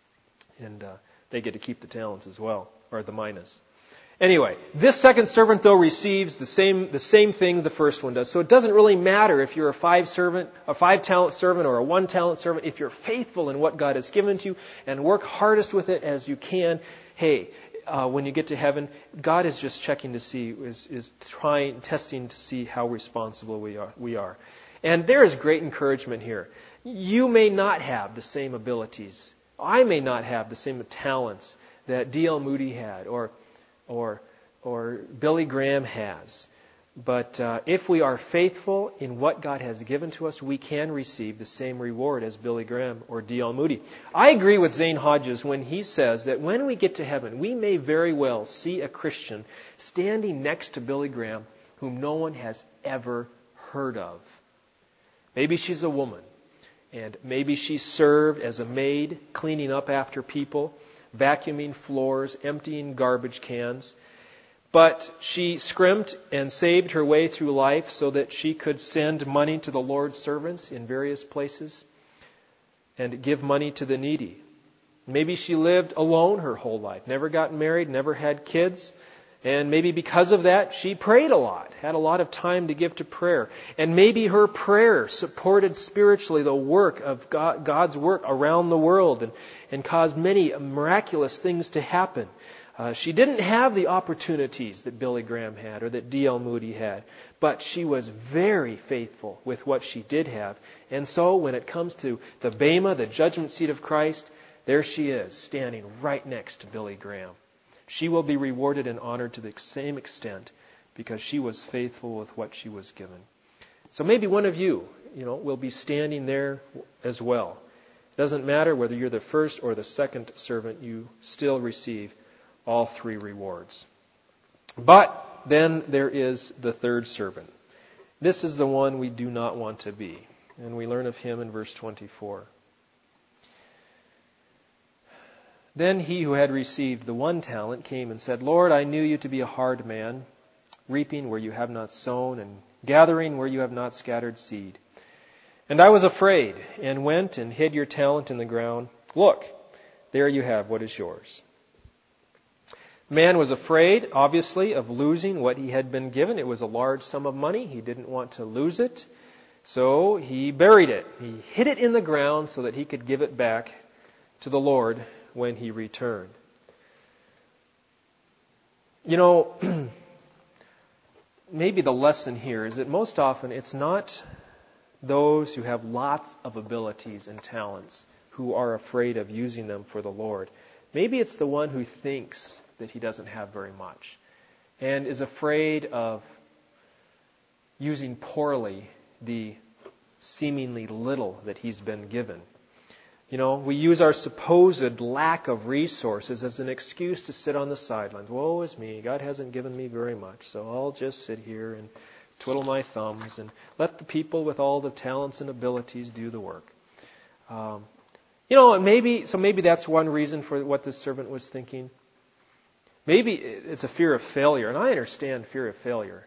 And uh, they get to keep the talents as well, or the minas. Anyway, this second servant, though, receives the same the same thing the first one does. So it doesn't really matter if you're a five servant, a five talent servant, or a one talent servant. If you're faithful in what God has given to you and work hardest with it as you can, hey, uh, when you get to heaven, God is just checking to see, is is trying, testing to see how responsible we are. We are, and there is great encouragement here. You may not have the same abilities. I may not have the same talents that D L Moody had, or or or Billy Graham has. But uh, if we are faithful in what God has given to us, we can receive the same reward as Billy Graham or D L Moody. I agree with Zane Hodges when he says that when we get to heaven, we may very well see a Christian standing next to Billy Graham whom no one has ever heard of. Maybe she's a woman, and maybe she served as a maid, cleaning up after people, vacuuming floors, emptying garbage cans. But she scrimped and saved her way through life so that she could send money to the Lord's servants in various places and give money to the needy. Maybe she lived alone her whole life, never got married, never had kids. And maybe because of that, she prayed a lot, had a lot of time to give to prayer. And maybe her prayer supported spiritually the work of God, God's work around the world and, and caused many miraculous things to happen. Uh, she didn't have the opportunities that Billy Graham had or that D L Moody had, but she was very faithful with what she did have. And so when it comes to the Bema, the judgment seat of Christ, there she is, standing right next to Billy Graham. She will be rewarded and honored to the same extent because she was faithful with what she was given. So maybe one of you, you know, will be standing there as well. It doesn't matter whether you're the first or the second servant, you still receive all three rewards. But then there is the third servant. This is the one we do not want to be. And we learn of him in verse twenty-four. Then he who had received the one talent came and said, Lord, I knew you to be a hard man, reaping where you have not sown and gathering where you have not scattered seed. And I was afraid, and went and hid your talent in the ground. Look, there you have what is yours. Man was afraid, obviously, of losing what he had been given. It was a large sum of money. He didn't want to lose it. So he buried it. He hid it in the ground so that he could give it back to the Lord when he returned. You know, maybe the lesson here is that most often it's not those who have lots of abilities and talents who are afraid of using them for the Lord. Maybe it's the one who thinks that he doesn't have very much and is afraid of using poorly the seemingly little that he's been given. You know, we use our supposed lack of resources as an excuse to sit on the sidelines. Woe is me, God hasn't given me very much, so I'll just sit here and twiddle my thumbs and let the people with all the talents and abilities do the work. Um, you know, and maybe, so maybe that's one reason for what this servant was thinking. Maybe it's a fear of failure, and I understand fear of failure.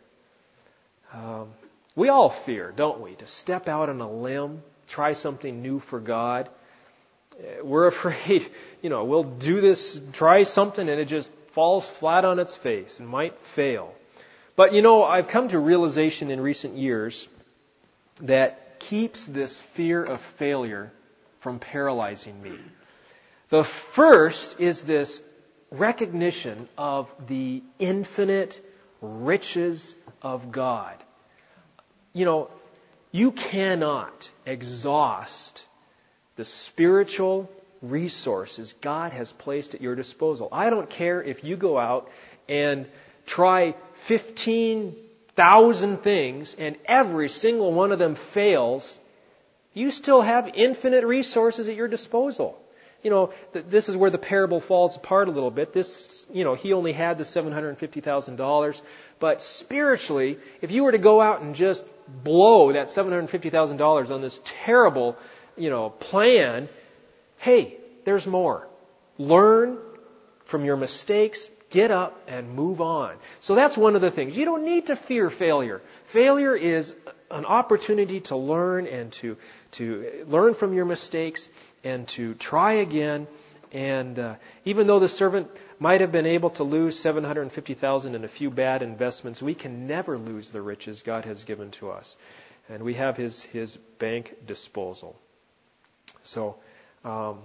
Um, we all fear, don't we, to step out on a limb, try something new for God. We're afraid, you know, we'll do this, try something, and it just falls flat on its face and might fail. But, you know, I've come to realization in recent years that keeps this fear of failure from paralyzing me. The first is this recognition of the infinite riches of God. You know, you cannot exhaust the spiritual resources God has placed at your disposal. I don't care if you go out and try fifteen thousand things and every single one of them fails. You still have infinite resources at your disposal. You know, this is where the parable falls apart a little bit. This, you know, he only had the seven hundred fifty thousand dollars. But spiritually, if you were to go out and just blow that seven hundred fifty thousand dollars on this terrible, you know, plan, hey, there's more. Learn from your mistakes, get up and move on. So that's one of the things. You don't need to fear failure. Failure is an opportunity to learn and to, to learn from your mistakes and to try again. And uh, even though the servant might have been able to lose seven hundred fifty thousand dollars in a few bad investments, we can never lose the riches God has given to us. And we have His, his bank disposal. So, um,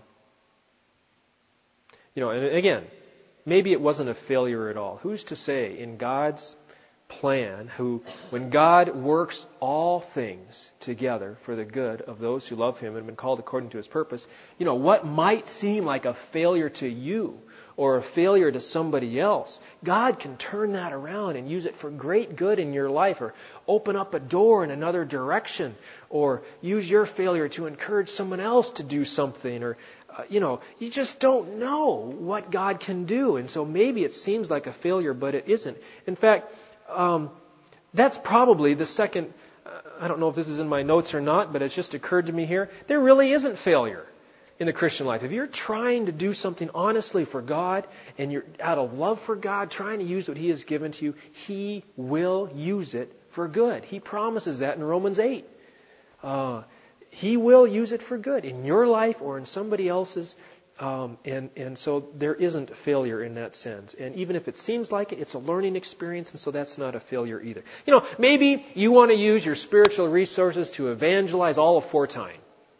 you know, and again, maybe it wasn't a failure at all. Who's to say in God's plan, who, when God works all things together for the good of those who love Him and have been called according to His purpose, you know, what might seem like a failure to you or a failure to somebody else, God can turn that around and use it for great good in your life, or open up a door in another direction, or use your failure to encourage someone else to do something, or uh, you know, you just don't know what God can do. And so maybe it seems like a failure, but it isn't. In fact, um, that's probably the second, uh, I don't know if this is in my notes or not, but it's just occurred to me here. There really isn't failure in the Christian life. If you're trying to do something honestly for God, and you're out of love for God, trying to use what He has given to you, He will use it for good. He promises that in Romans eight. Uh, he will use it for good in your life or in somebody else's. Um, and, and so there isn't failure in that sense. And even if it seems like it, it's a learning experience, and so that's not a failure either. You know, maybe you want to use your spiritual resources to evangelize all of Fort Tyne.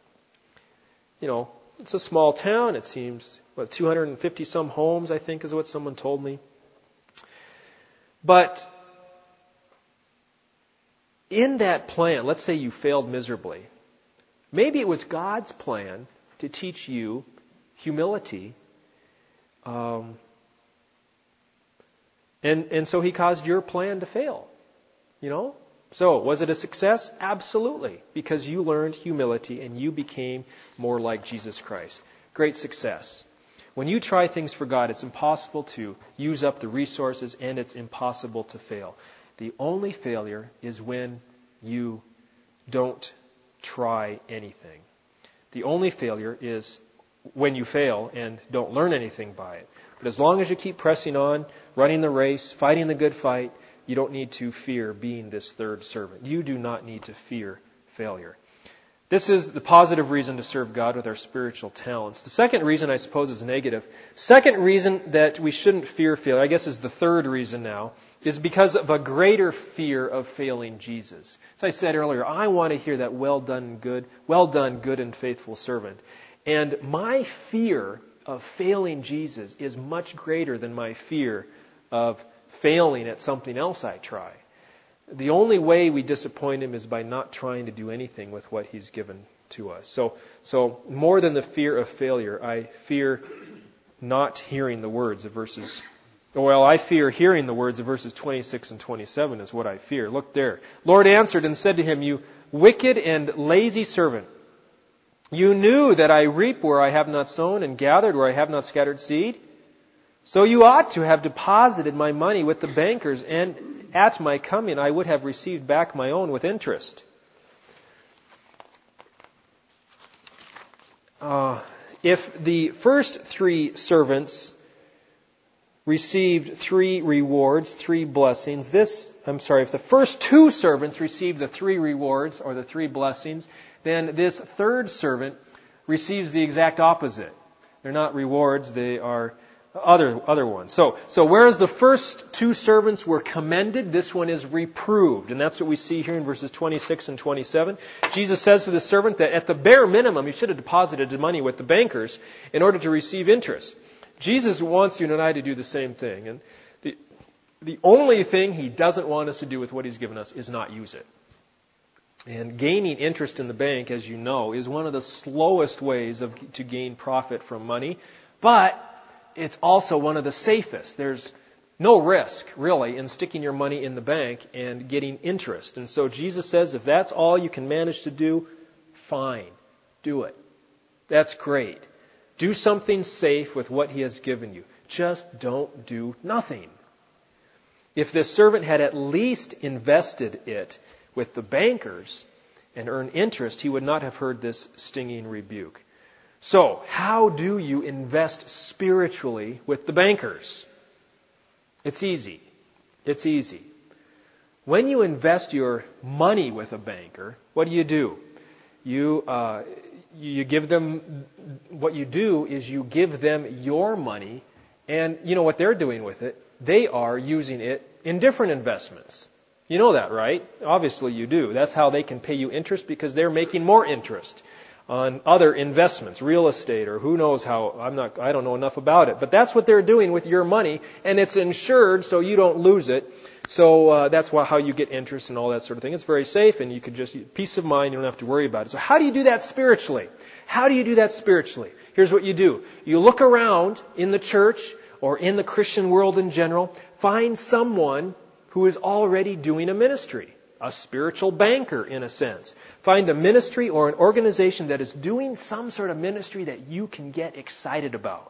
You know, it's a small town. It seems, what, two hundred fifty some homes, I think, is what someone told me. But in that plan, let's say you failed miserably. Maybe it was God's plan to teach you humility. Um, and, and so He caused your plan to fail. You know? So, was it a success? Absolutely. Because you learned humility and you became more like Jesus Christ. Great success. When you try things for God, it's impossible to use up the resources and it's impossible to fail. The only failure is when you don't try anything. The only failure is when you fail and don't learn anything by it. But as long as you keep pressing on, running the race, fighting the good fight, you don't need to fear being this third servant. You do not need to fear failure. This is the positive reason to serve God with our spiritual talents. The second reason, I suppose, is negative. Second reason that we shouldn't fear failure, I guess is the third reason now, is because of a greater fear of failing Jesus. As I said earlier, I want to hear that well done, good, well done, good and faithful servant. And my fear of failing Jesus is much greater than my fear of failing at something else I try. The only way we disappoint Him is by not trying to do anything with what He's given to us. So, so more than the fear of failure, I fear not hearing the words of verses. Well, I fear hearing the words of verses twenty-six and twenty-seven is what I fear. Look there. Lord answered and said to him, "You wicked and lazy servant, you knew that I reap where I have not sown and gathered where I have not scattered seed. So you ought to have deposited my money with the bankers, and at my coming I would have received back my own with interest." Uh, if the first three servants received three rewards, three blessings, this, I'm sorry, if the first two servants received the three rewards or the three blessings, then this third servant receives the exact opposite. They're not rewards, they are other other ones. So, so whereas the first two servants were commended, this one is reproved. And that's what we see here in verses twenty-six and twenty-seven. Jesus says to the servant that at the bare minimum, he should have deposited his money with the bankers in order to receive interest. Jesus wants you and I to do the same thing. And the, the only thing He doesn't want us to do with what He's given us is not use it. And gaining interest in the bank, as you know, is one of the slowest ways of, to gain profit from money. But it's also one of the safest. There's no risk, really, in sticking your money in the bank and getting interest. And so Jesus says, if that's all you can manage to do, fine. Do it. That's great. Do something safe with what He has given you. Just don't do nothing. If this servant had at least invested it with the bankers and earned interest, he would not have heard this stinging rebuke. So, how do you invest spiritually with the bankers? It's easy. It's easy. When you invest your money with a banker, what do you do? You uh, you give them, what you do is you give them your money, and you know what they're doing with it? They are using it in different investments. You know that, right? Obviously you do. That's how they can pay you interest, because they're making more interest on other investments, real estate, or who knows how. I'm not, I don't know enough about it. But that's what they're doing with your money, and it's insured so you don't lose it. So uh, that's why, how you get interest and all that sort of thing. It's very safe, and you could just, peace of mind, you don't have to worry about it. So how do you do that spiritually? How do you do that spiritually? Here's what you do. You look around in the church or in the Christian world in general, find someone who is already doing a ministry. A spiritual banker, in a sense. Find a ministry or an organization that is doing some sort of ministry that you can get excited about.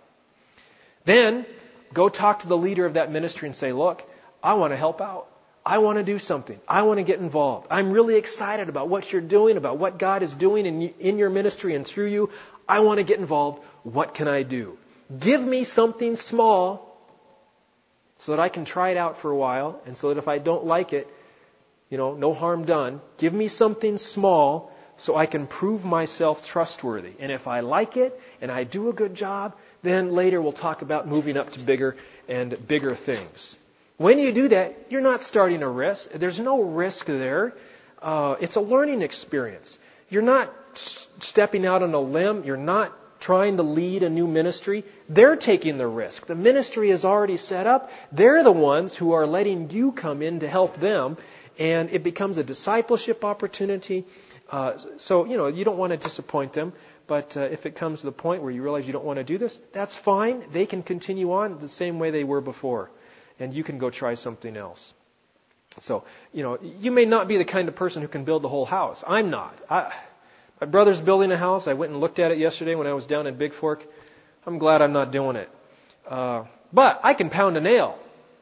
Then, go talk to the leader of that ministry and say, look, I want to help out. I want to do something. I want to get involved. I'm really excited about what you're doing, about what God is doing in, in your ministry and through you. I want to get involved. What can I do? Give me something small so that I can try it out for a while, and so that if I don't like it, you know, no harm done. Give me something small so I can prove myself trustworthy. And if I like it and I do a good job, then later we'll talk about moving up to bigger and bigger things. When you do that, you're not starting a risk. There's no risk there. Uh, it's a learning experience. You're not s- stepping out on a limb. You're not trying to lead a new ministry. They're taking the risk. The ministry is already set up. They're the ones who are letting you come in to help them. And it becomes a discipleship opportunity. Uh, so, you know, you don't want to disappoint them. But uh, if it comes to the point where you realize you don't want to do this, that's fine. They can continue on the same way they were before. And you can go try something else. So, you know, you may not be the kind of person who can build the whole house. I'm not. I, my brother's building a house. I went and looked at it yesterday when I was down in Big Fork. I'm glad I'm not doing it. Uh, but I can pound a nail.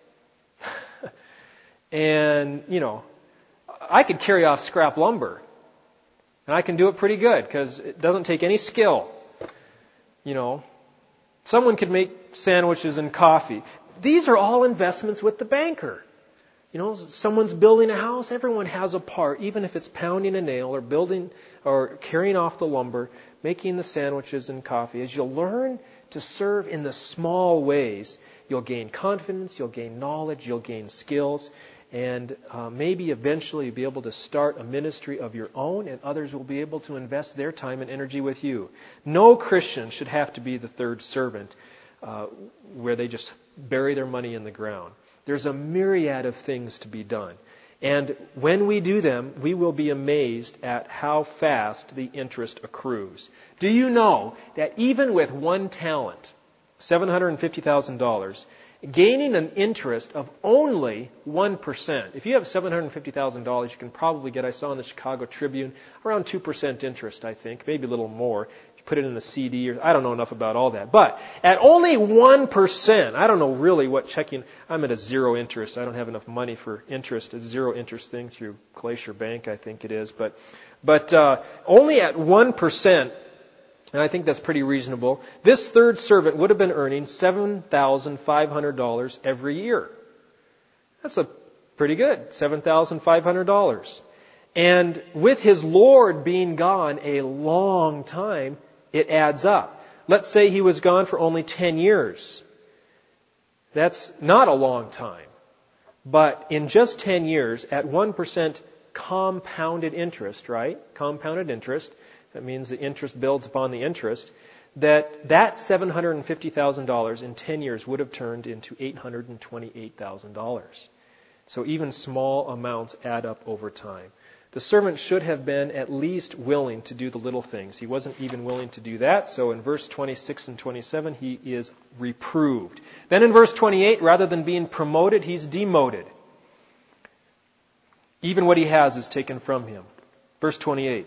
And, you know, I could carry off scrap lumber. And I can do it pretty good because it doesn't take any skill. You know, someone could make sandwiches and coffee. These are all investments with the banker. You know, someone's building a house, everyone has a part, even if it's pounding a nail or building or carrying off the lumber, making the sandwiches and coffee. As you learn to serve in the small ways, you'll gain confidence, you'll gain knowledge, you'll gain skills, and uh, maybe eventually you'll be able to start a ministry of your own, and others will be able to invest their time and energy with you. No Christian should have to be the third servant uh, where they just bury their money in the ground. There's a myriad of things to be done. And when we do them, we will be amazed at how fast the interest accrues. Do you know that even with one talent, seven hundred fifty thousand dollars, gaining an interest of only one percent. If you have seven hundred fifty thousand dollars, you can probably get, I saw in the Chicago Tribune, around two percent interest, I think, maybe a little more. You put it in a C D, or I don't know enough about all that. But at only one percent, I don't know really what checking, I'm at a zero interest. I don't have enough money for interest, a zero interest thing through Glacier Bank, I think it is. But, but uh, only at one percent, and I think that's pretty reasonable, this third servant would have been earning seven thousand five hundred dollars every year. That's a pretty good, seven thousand five hundred dollars. And with his Lord being gone a long time, it adds up. Let's say he was gone for only ten years. That's not a long time. But in just ten years, at one percent compounded interest, right? Compounded interest. That means the interest builds upon the interest. That that seven hundred fifty thousand dollars in ten years would have turned into eight hundred twenty-eight thousand dollars. So even small amounts add up over time. The servant should have been at least willing to do the little things. He wasn't even willing to do that. So in verse twenty-six and twenty-seven, he is reproved. Then in verse twenty-eight, rather than being promoted, he's demoted. Even what he has is taken from him. Verse twenty-eight.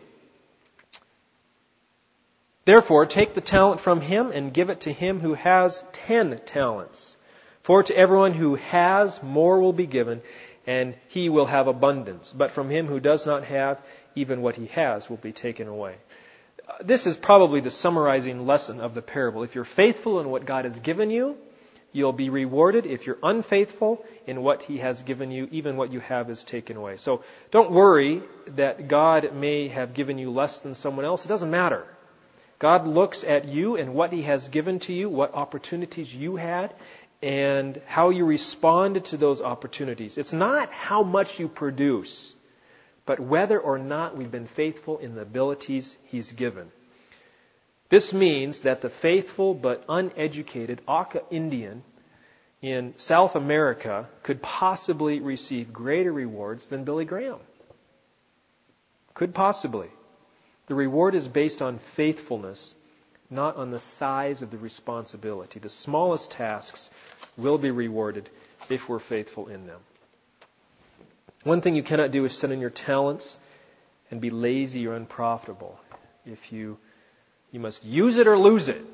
Therefore, take the talent from him and give it to him who has ten talents. For to everyone who has, more will be given, and he will have abundance. But from him who does not have, even what he has will be taken away. This is probably the summarizing lesson of the parable. If you're faithful in what God has given you, you'll be rewarded. If you're unfaithful in what he has given you, even what you have is taken away. So don't worry that God may have given you less than someone else. It doesn't matter. God looks at you and what he has given to you, what opportunities you had, and how you responded to those opportunities. It's not how much you produce, but whether or not we've been faithful in the abilities he's given. This means that the faithful but uneducated Auca Indian in South America could possibly receive greater rewards than Billy Graham. Could possibly. The reward is based on faithfulness, not on the size of the responsibility. The smallest tasks will be rewarded if we're faithful in them. One thing you cannot do is sit on your talents and be lazy or unprofitable. If you, you must use it or lose it.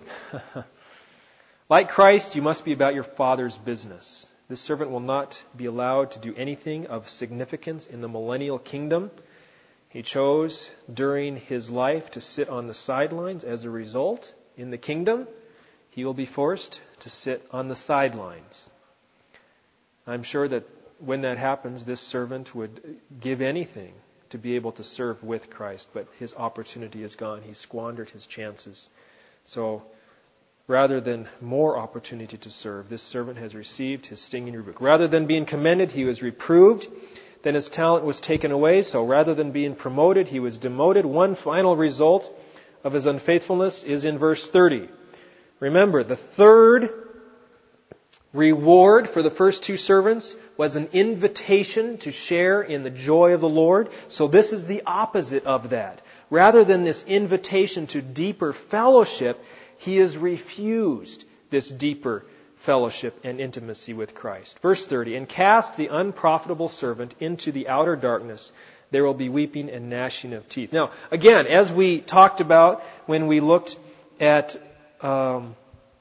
Like Christ, you must be about your Father's business. This servant will not be allowed to do anything of significance in the millennial kingdom. He chose during his life to sit on the sidelines. As a result, in the kingdom, he will be forced to sit on the sidelines. I'm sure that when that happens, this servant would give anything to be able to serve with Christ, but his opportunity is gone. He squandered his chances. So rather than more opportunity to serve, this servant has received his stinging rebuke. Rather than being commended, he was reproved. Then his talent was taken away. So rather than being promoted, he was demoted. One final result of his unfaithfulness is in verse thirty. Remember, the third reward for the first two servants was an invitation to share in the joy of the Lord. So this is the opposite of that. Rather than this invitation to deeper fellowship, he is refused this deeper fellowship and intimacy with Christ. Verse thirty, and cast the unprofitable servant into the outer darkness. There will be weeping and gnashing of teeth. Now, again, as we talked about when we looked at um,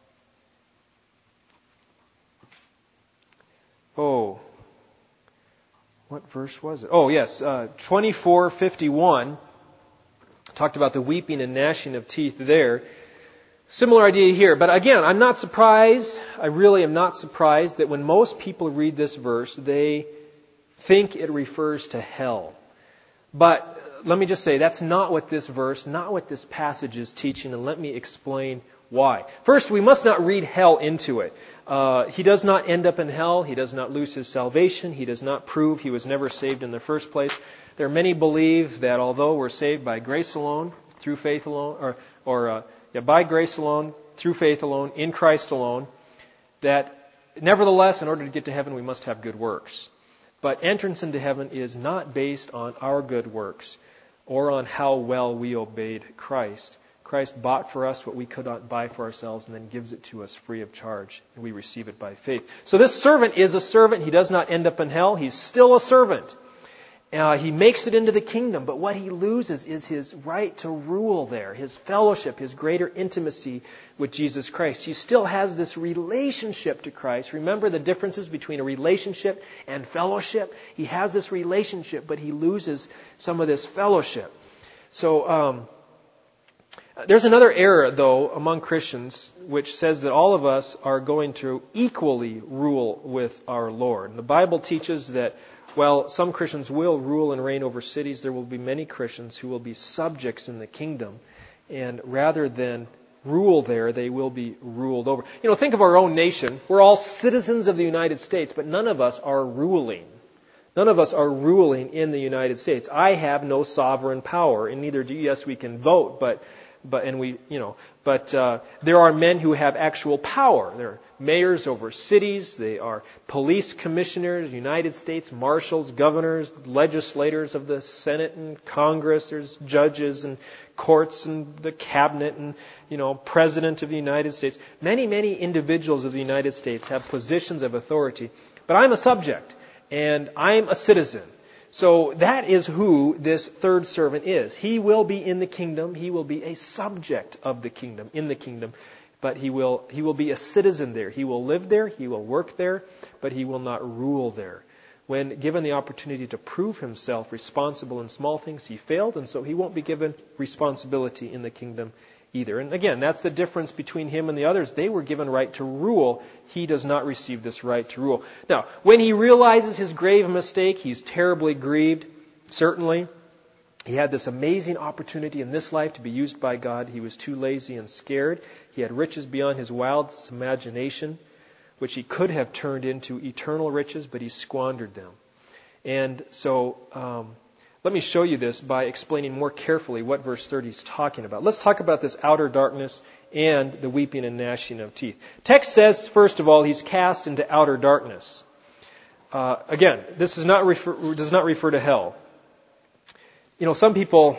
oh, what verse was it? Oh, yes, uh, twenty-four fifty-one talked about the weeping and gnashing of teeth there. Similar idea here. But again, I'm not surprised, I really am not surprised that when most people read this verse, they think it refers to hell. But let me just say, that's not what this verse, not what this passage is teaching, and let me explain why. First, we must not read hell into it. Uh, he does not end up in hell. He does not lose his salvation. He does not prove he was never saved in the first place. There are many believe that although we're saved by grace alone, through faith alone, or, or uh, yeah, by grace alone, through faith alone, in Christ alone, that nevertheless, in order to get to heaven, we must have good works. But entrance into heaven is not based on our good works or on how well we obeyed Christ. Christ bought for us what we could not buy for ourselves and then gives it to us free of charge, and we receive it by faith. So this servant is a servant. He does not end up in hell. He's still a servant. Uh, he makes it into the kingdom, but what he loses is his right to rule there, his fellowship, his greater intimacy with Jesus Christ. He still has this relationship to Christ. Remember the differences between a relationship and fellowship? He has this relationship, but he loses some of this fellowship. So, um, there's another error, though, among Christians, which says that all of us are going to equally rule with our Lord. The Bible teaches that, well, some Christians will rule and reign over cities. There will be many Christians who will be subjects in the kingdom. And rather than rule there, they will be ruled over. You know, think of our own nation. We're all citizens of the United States, but none of us are ruling. None of us are ruling in the United States. I have no sovereign power, and neither do you. Yes, we can vote, but But and we, you know, but uh, there are men who have actual power. They're mayors over cities. They are police commissioners, United States marshals, governors, legislators of the Senate and Congress. There's judges and courts and the cabinet and, you know, president of the United States. Many, many individuals of the United States have positions of authority. But I'm a subject and I'm a citizen. So that is who this third servant is. He will be in the kingdom. He will be a subject of the kingdom, in the kingdom. But he will he will be a citizen there. He will live there. He will work there. But he will not rule there. When given the opportunity to prove himself responsible in small things, he failed. And so he won't be given responsibility in the kingdom either. And again, that's the difference between him and the others. They were given right to rule. He does not receive this right to rule. Now, when he realizes his grave mistake, he's terribly grieved, certainly. He had this amazing opportunity in this life to be used by God. He was too lazy and scared. He had riches beyond his wildest imagination, which he could have turned into eternal riches, but he squandered them. And so, um, let me show you this by explaining more carefully what verse thirty is talking about. Let's talk about this outer darkness and the weeping and gnashing of teeth. Text says, first of all, he's cast into outer darkness. Uh, again, this is not refer, does not refer to hell. You know, some people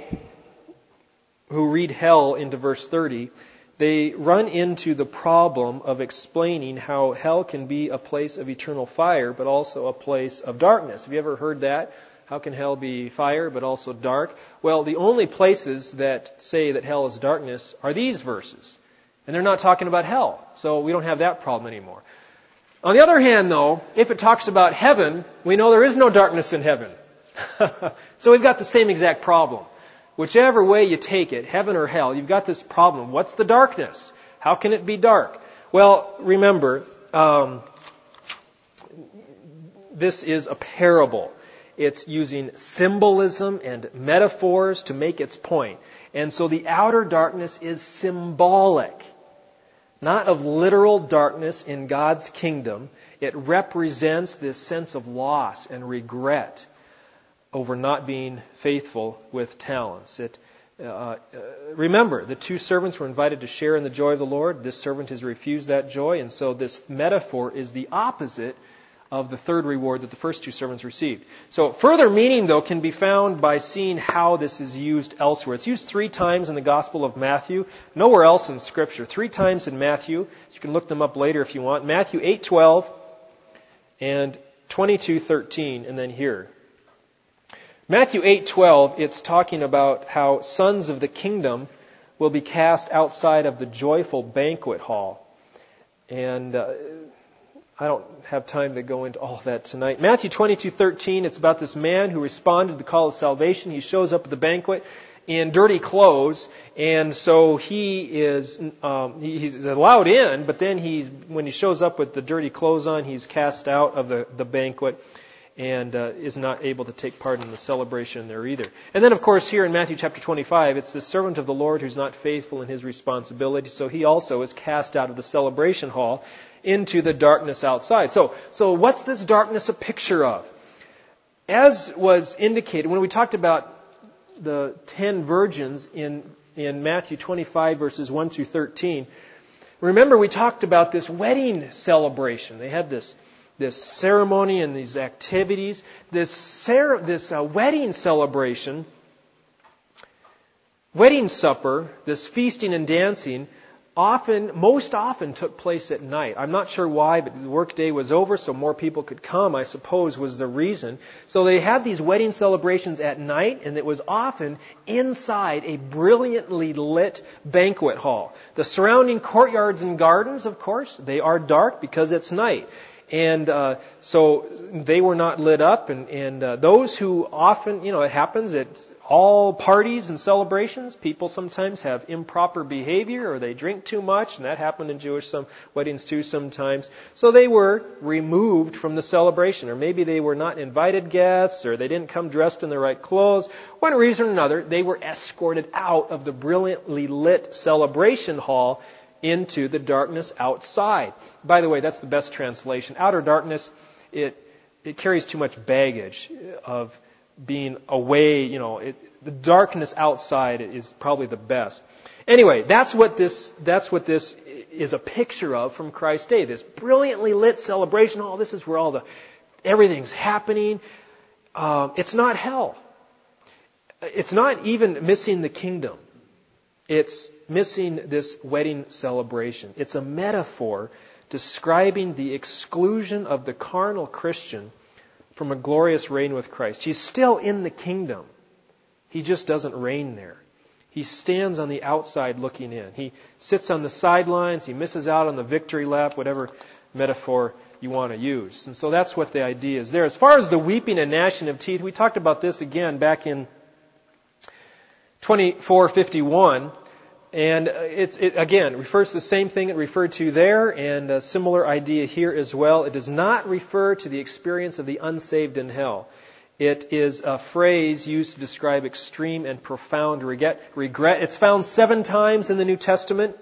who read hell into verse thirty, they run into the problem of explaining how hell can be a place of eternal fire, but also a place of darkness. Have you ever heard that? How can hell be fire, but also dark? Well, the only places that say that hell is darkness are these verses. And they're not talking about hell. So we don't have that problem anymore. On the other hand, though, if it talks about heaven, we know there is no darkness in heaven. So we've got the same exact problem. Whichever way you take it, heaven or hell, you've got this problem. What's the darkness? How can it be dark? Well, remember, um, this is a parable. It's using symbolism and metaphors to make its point. And so the outer darkness is symbolic, not of literal darkness in God's kingdom. It represents this sense of loss and regret over not being faithful with talents. It, uh, uh, remember, the two servants were invited to share in the joy of the Lord. This servant has refused that joy, and so this metaphor is the opposite of the third reward that the first two servants received. So further meaning, though, can be found by seeing how this is used elsewhere. It's used three times in the Gospel of Matthew, nowhere else in Scripture. Three times in Matthew. You can look them up later if you want. Matthew eight twelve and twenty-two thirteen, and then here. Matthew eight twelve, it's talking about how sons of the kingdom will be cast outside of the joyful banquet hall. And uh, I don't have time to go into all that tonight. Matthew twenty-two thirteen, it's about this man who responded to the call of salvation. He shows up at the banquet in dirty clothes, and so he is um, he, he's allowed in, but then he's when he shows up with the dirty clothes on, he's cast out of the, the banquet. and uh, is not able to take part in the celebration there either. And then, of course, here in Matthew chapter twenty-five, it's the servant of the Lord who's not faithful in his responsibility, so he also is cast out of the celebration hall into the darkness outside. So, so what's this darkness a picture of? As was indicated when we talked about the ten virgins in, in Matthew twenty-five, verses one through thirteen, remember we talked about this wedding celebration. They had this this ceremony and these activities. This, cer- this uh, wedding celebration, wedding supper, this feasting and dancing, often, most often took place at night. I'm not sure why, but the workday was over, so more people could come, I suppose, was the reason. So they had these wedding celebrations at night, and it was often inside a brilliantly lit banquet hall. The surrounding courtyards and gardens, of course, they are dark because it's night. And uh, so they were not lit up, and, and uh, those who often, you know, it happens at all parties and celebrations, people sometimes have improper behavior or they drink too much, and that happened in Jewish some weddings too sometimes. So they were removed from the celebration, or maybe they were not invited guests, or they didn't come dressed in the right clothes. One reason or another, they were escorted out of the brilliantly lit celebration hall into the darkness outside. By the way, that's the best translation. Outer darkness, it it carries too much baggage of being away, you know, it, the darkness outside is probably the best. Anyway, that's what this that's what this is a picture of from Christ's day. This brilliantly lit celebration hall. This is where all the everything's happening. Um, it's not hell. It's not even missing the kingdom. It's missing this wedding celebration. It's a metaphor describing the exclusion of the carnal Christian from a glorious reign with Christ. He's still in the kingdom. He just doesn't reign there. He stands on the outside looking in. He sits on the sidelines. He misses out on the victory lap, whatever metaphor you want to use. And so that's what the idea is there. As far as the weeping and gnashing of teeth, we talked about this again back in twenty-four fifty-one. And it's, it, again, refers to the same thing it referred to there, and a similar idea here as well. It does not refer to the experience of the unsaved in hell. It is a phrase used to describe extreme and profound regret. regret. It's found seven times in the New Testament.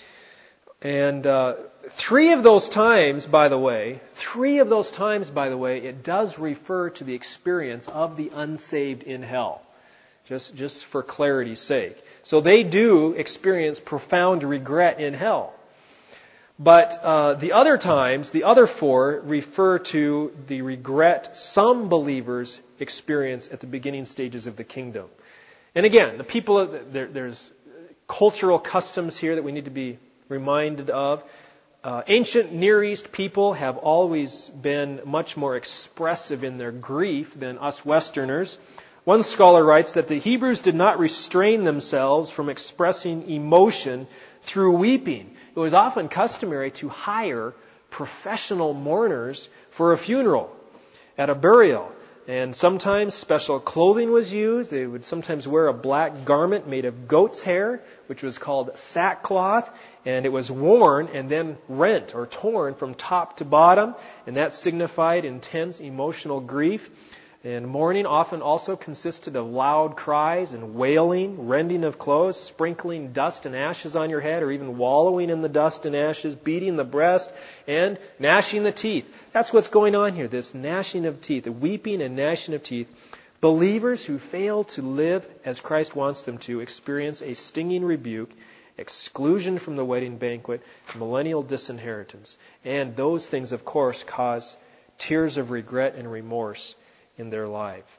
And uh, three of those times, by the way, three of those times, by the way, it does refer to the experience of the unsaved in hell. Just, just for clarity's sake. So they do experience profound regret in hell. But uh, the other times, the other four, refer to the regret some believers experience at the beginning stages of the kingdom. And again, the people, there, there's cultural customs here that we need to be reminded of. Uh, ancient Near East people have always been much more expressive in their grief than us Westerners. One scholar writes that the Hebrews did not restrain themselves from expressing emotion through weeping. It was often customary to hire professional mourners for a funeral, at a burial. And sometimes special clothing was used. They would sometimes wear a black garment made of goat's hair, which was called sackcloth. And it was worn and then rent or torn from top to bottom. And that signified intense emotional grief. And mourning often also consisted of loud cries and wailing, rending of clothes, sprinkling dust and ashes on your head, or even wallowing in the dust and ashes, beating the breast, and gnashing the teeth. That's what's going on here, this gnashing of teeth, the weeping and gnashing of teeth. Believers who fail to live as Christ wants them to experience a stinging rebuke, exclusion from the wedding banquet, millennial disinheritance. And those things, of course, cause tears of regret and remorse in their life.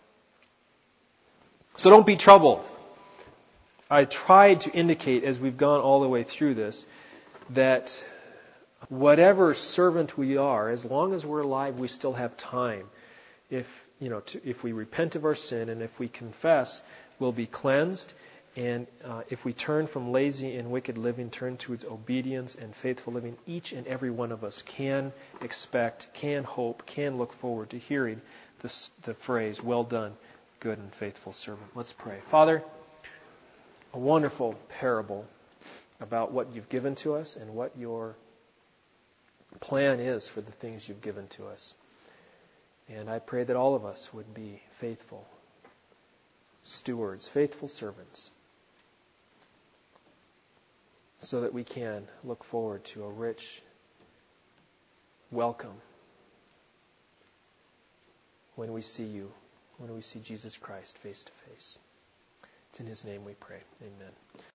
So don't be troubled. I tried to indicate as we've gone all the way through this that whatever servant we are, as long as we're alive, we still have time. If you know, to, if we repent of our sin and if we confess, we'll be cleansed. And uh, if we turn from lazy and wicked living, turn towards obedience and faithful living, each and every one of us can expect, can hope, can look forward to hearing This, the phrase, well done, good and faithful servant. Let's pray. Father, a wonderful parable about what you've given to us and what your plan is for the things you've given to us. And I pray that all of us would be faithful stewards, faithful servants, so that we can look forward to a rich welcome when we see you, when we see Jesus Christ face to face. It's in His name we pray. Amen.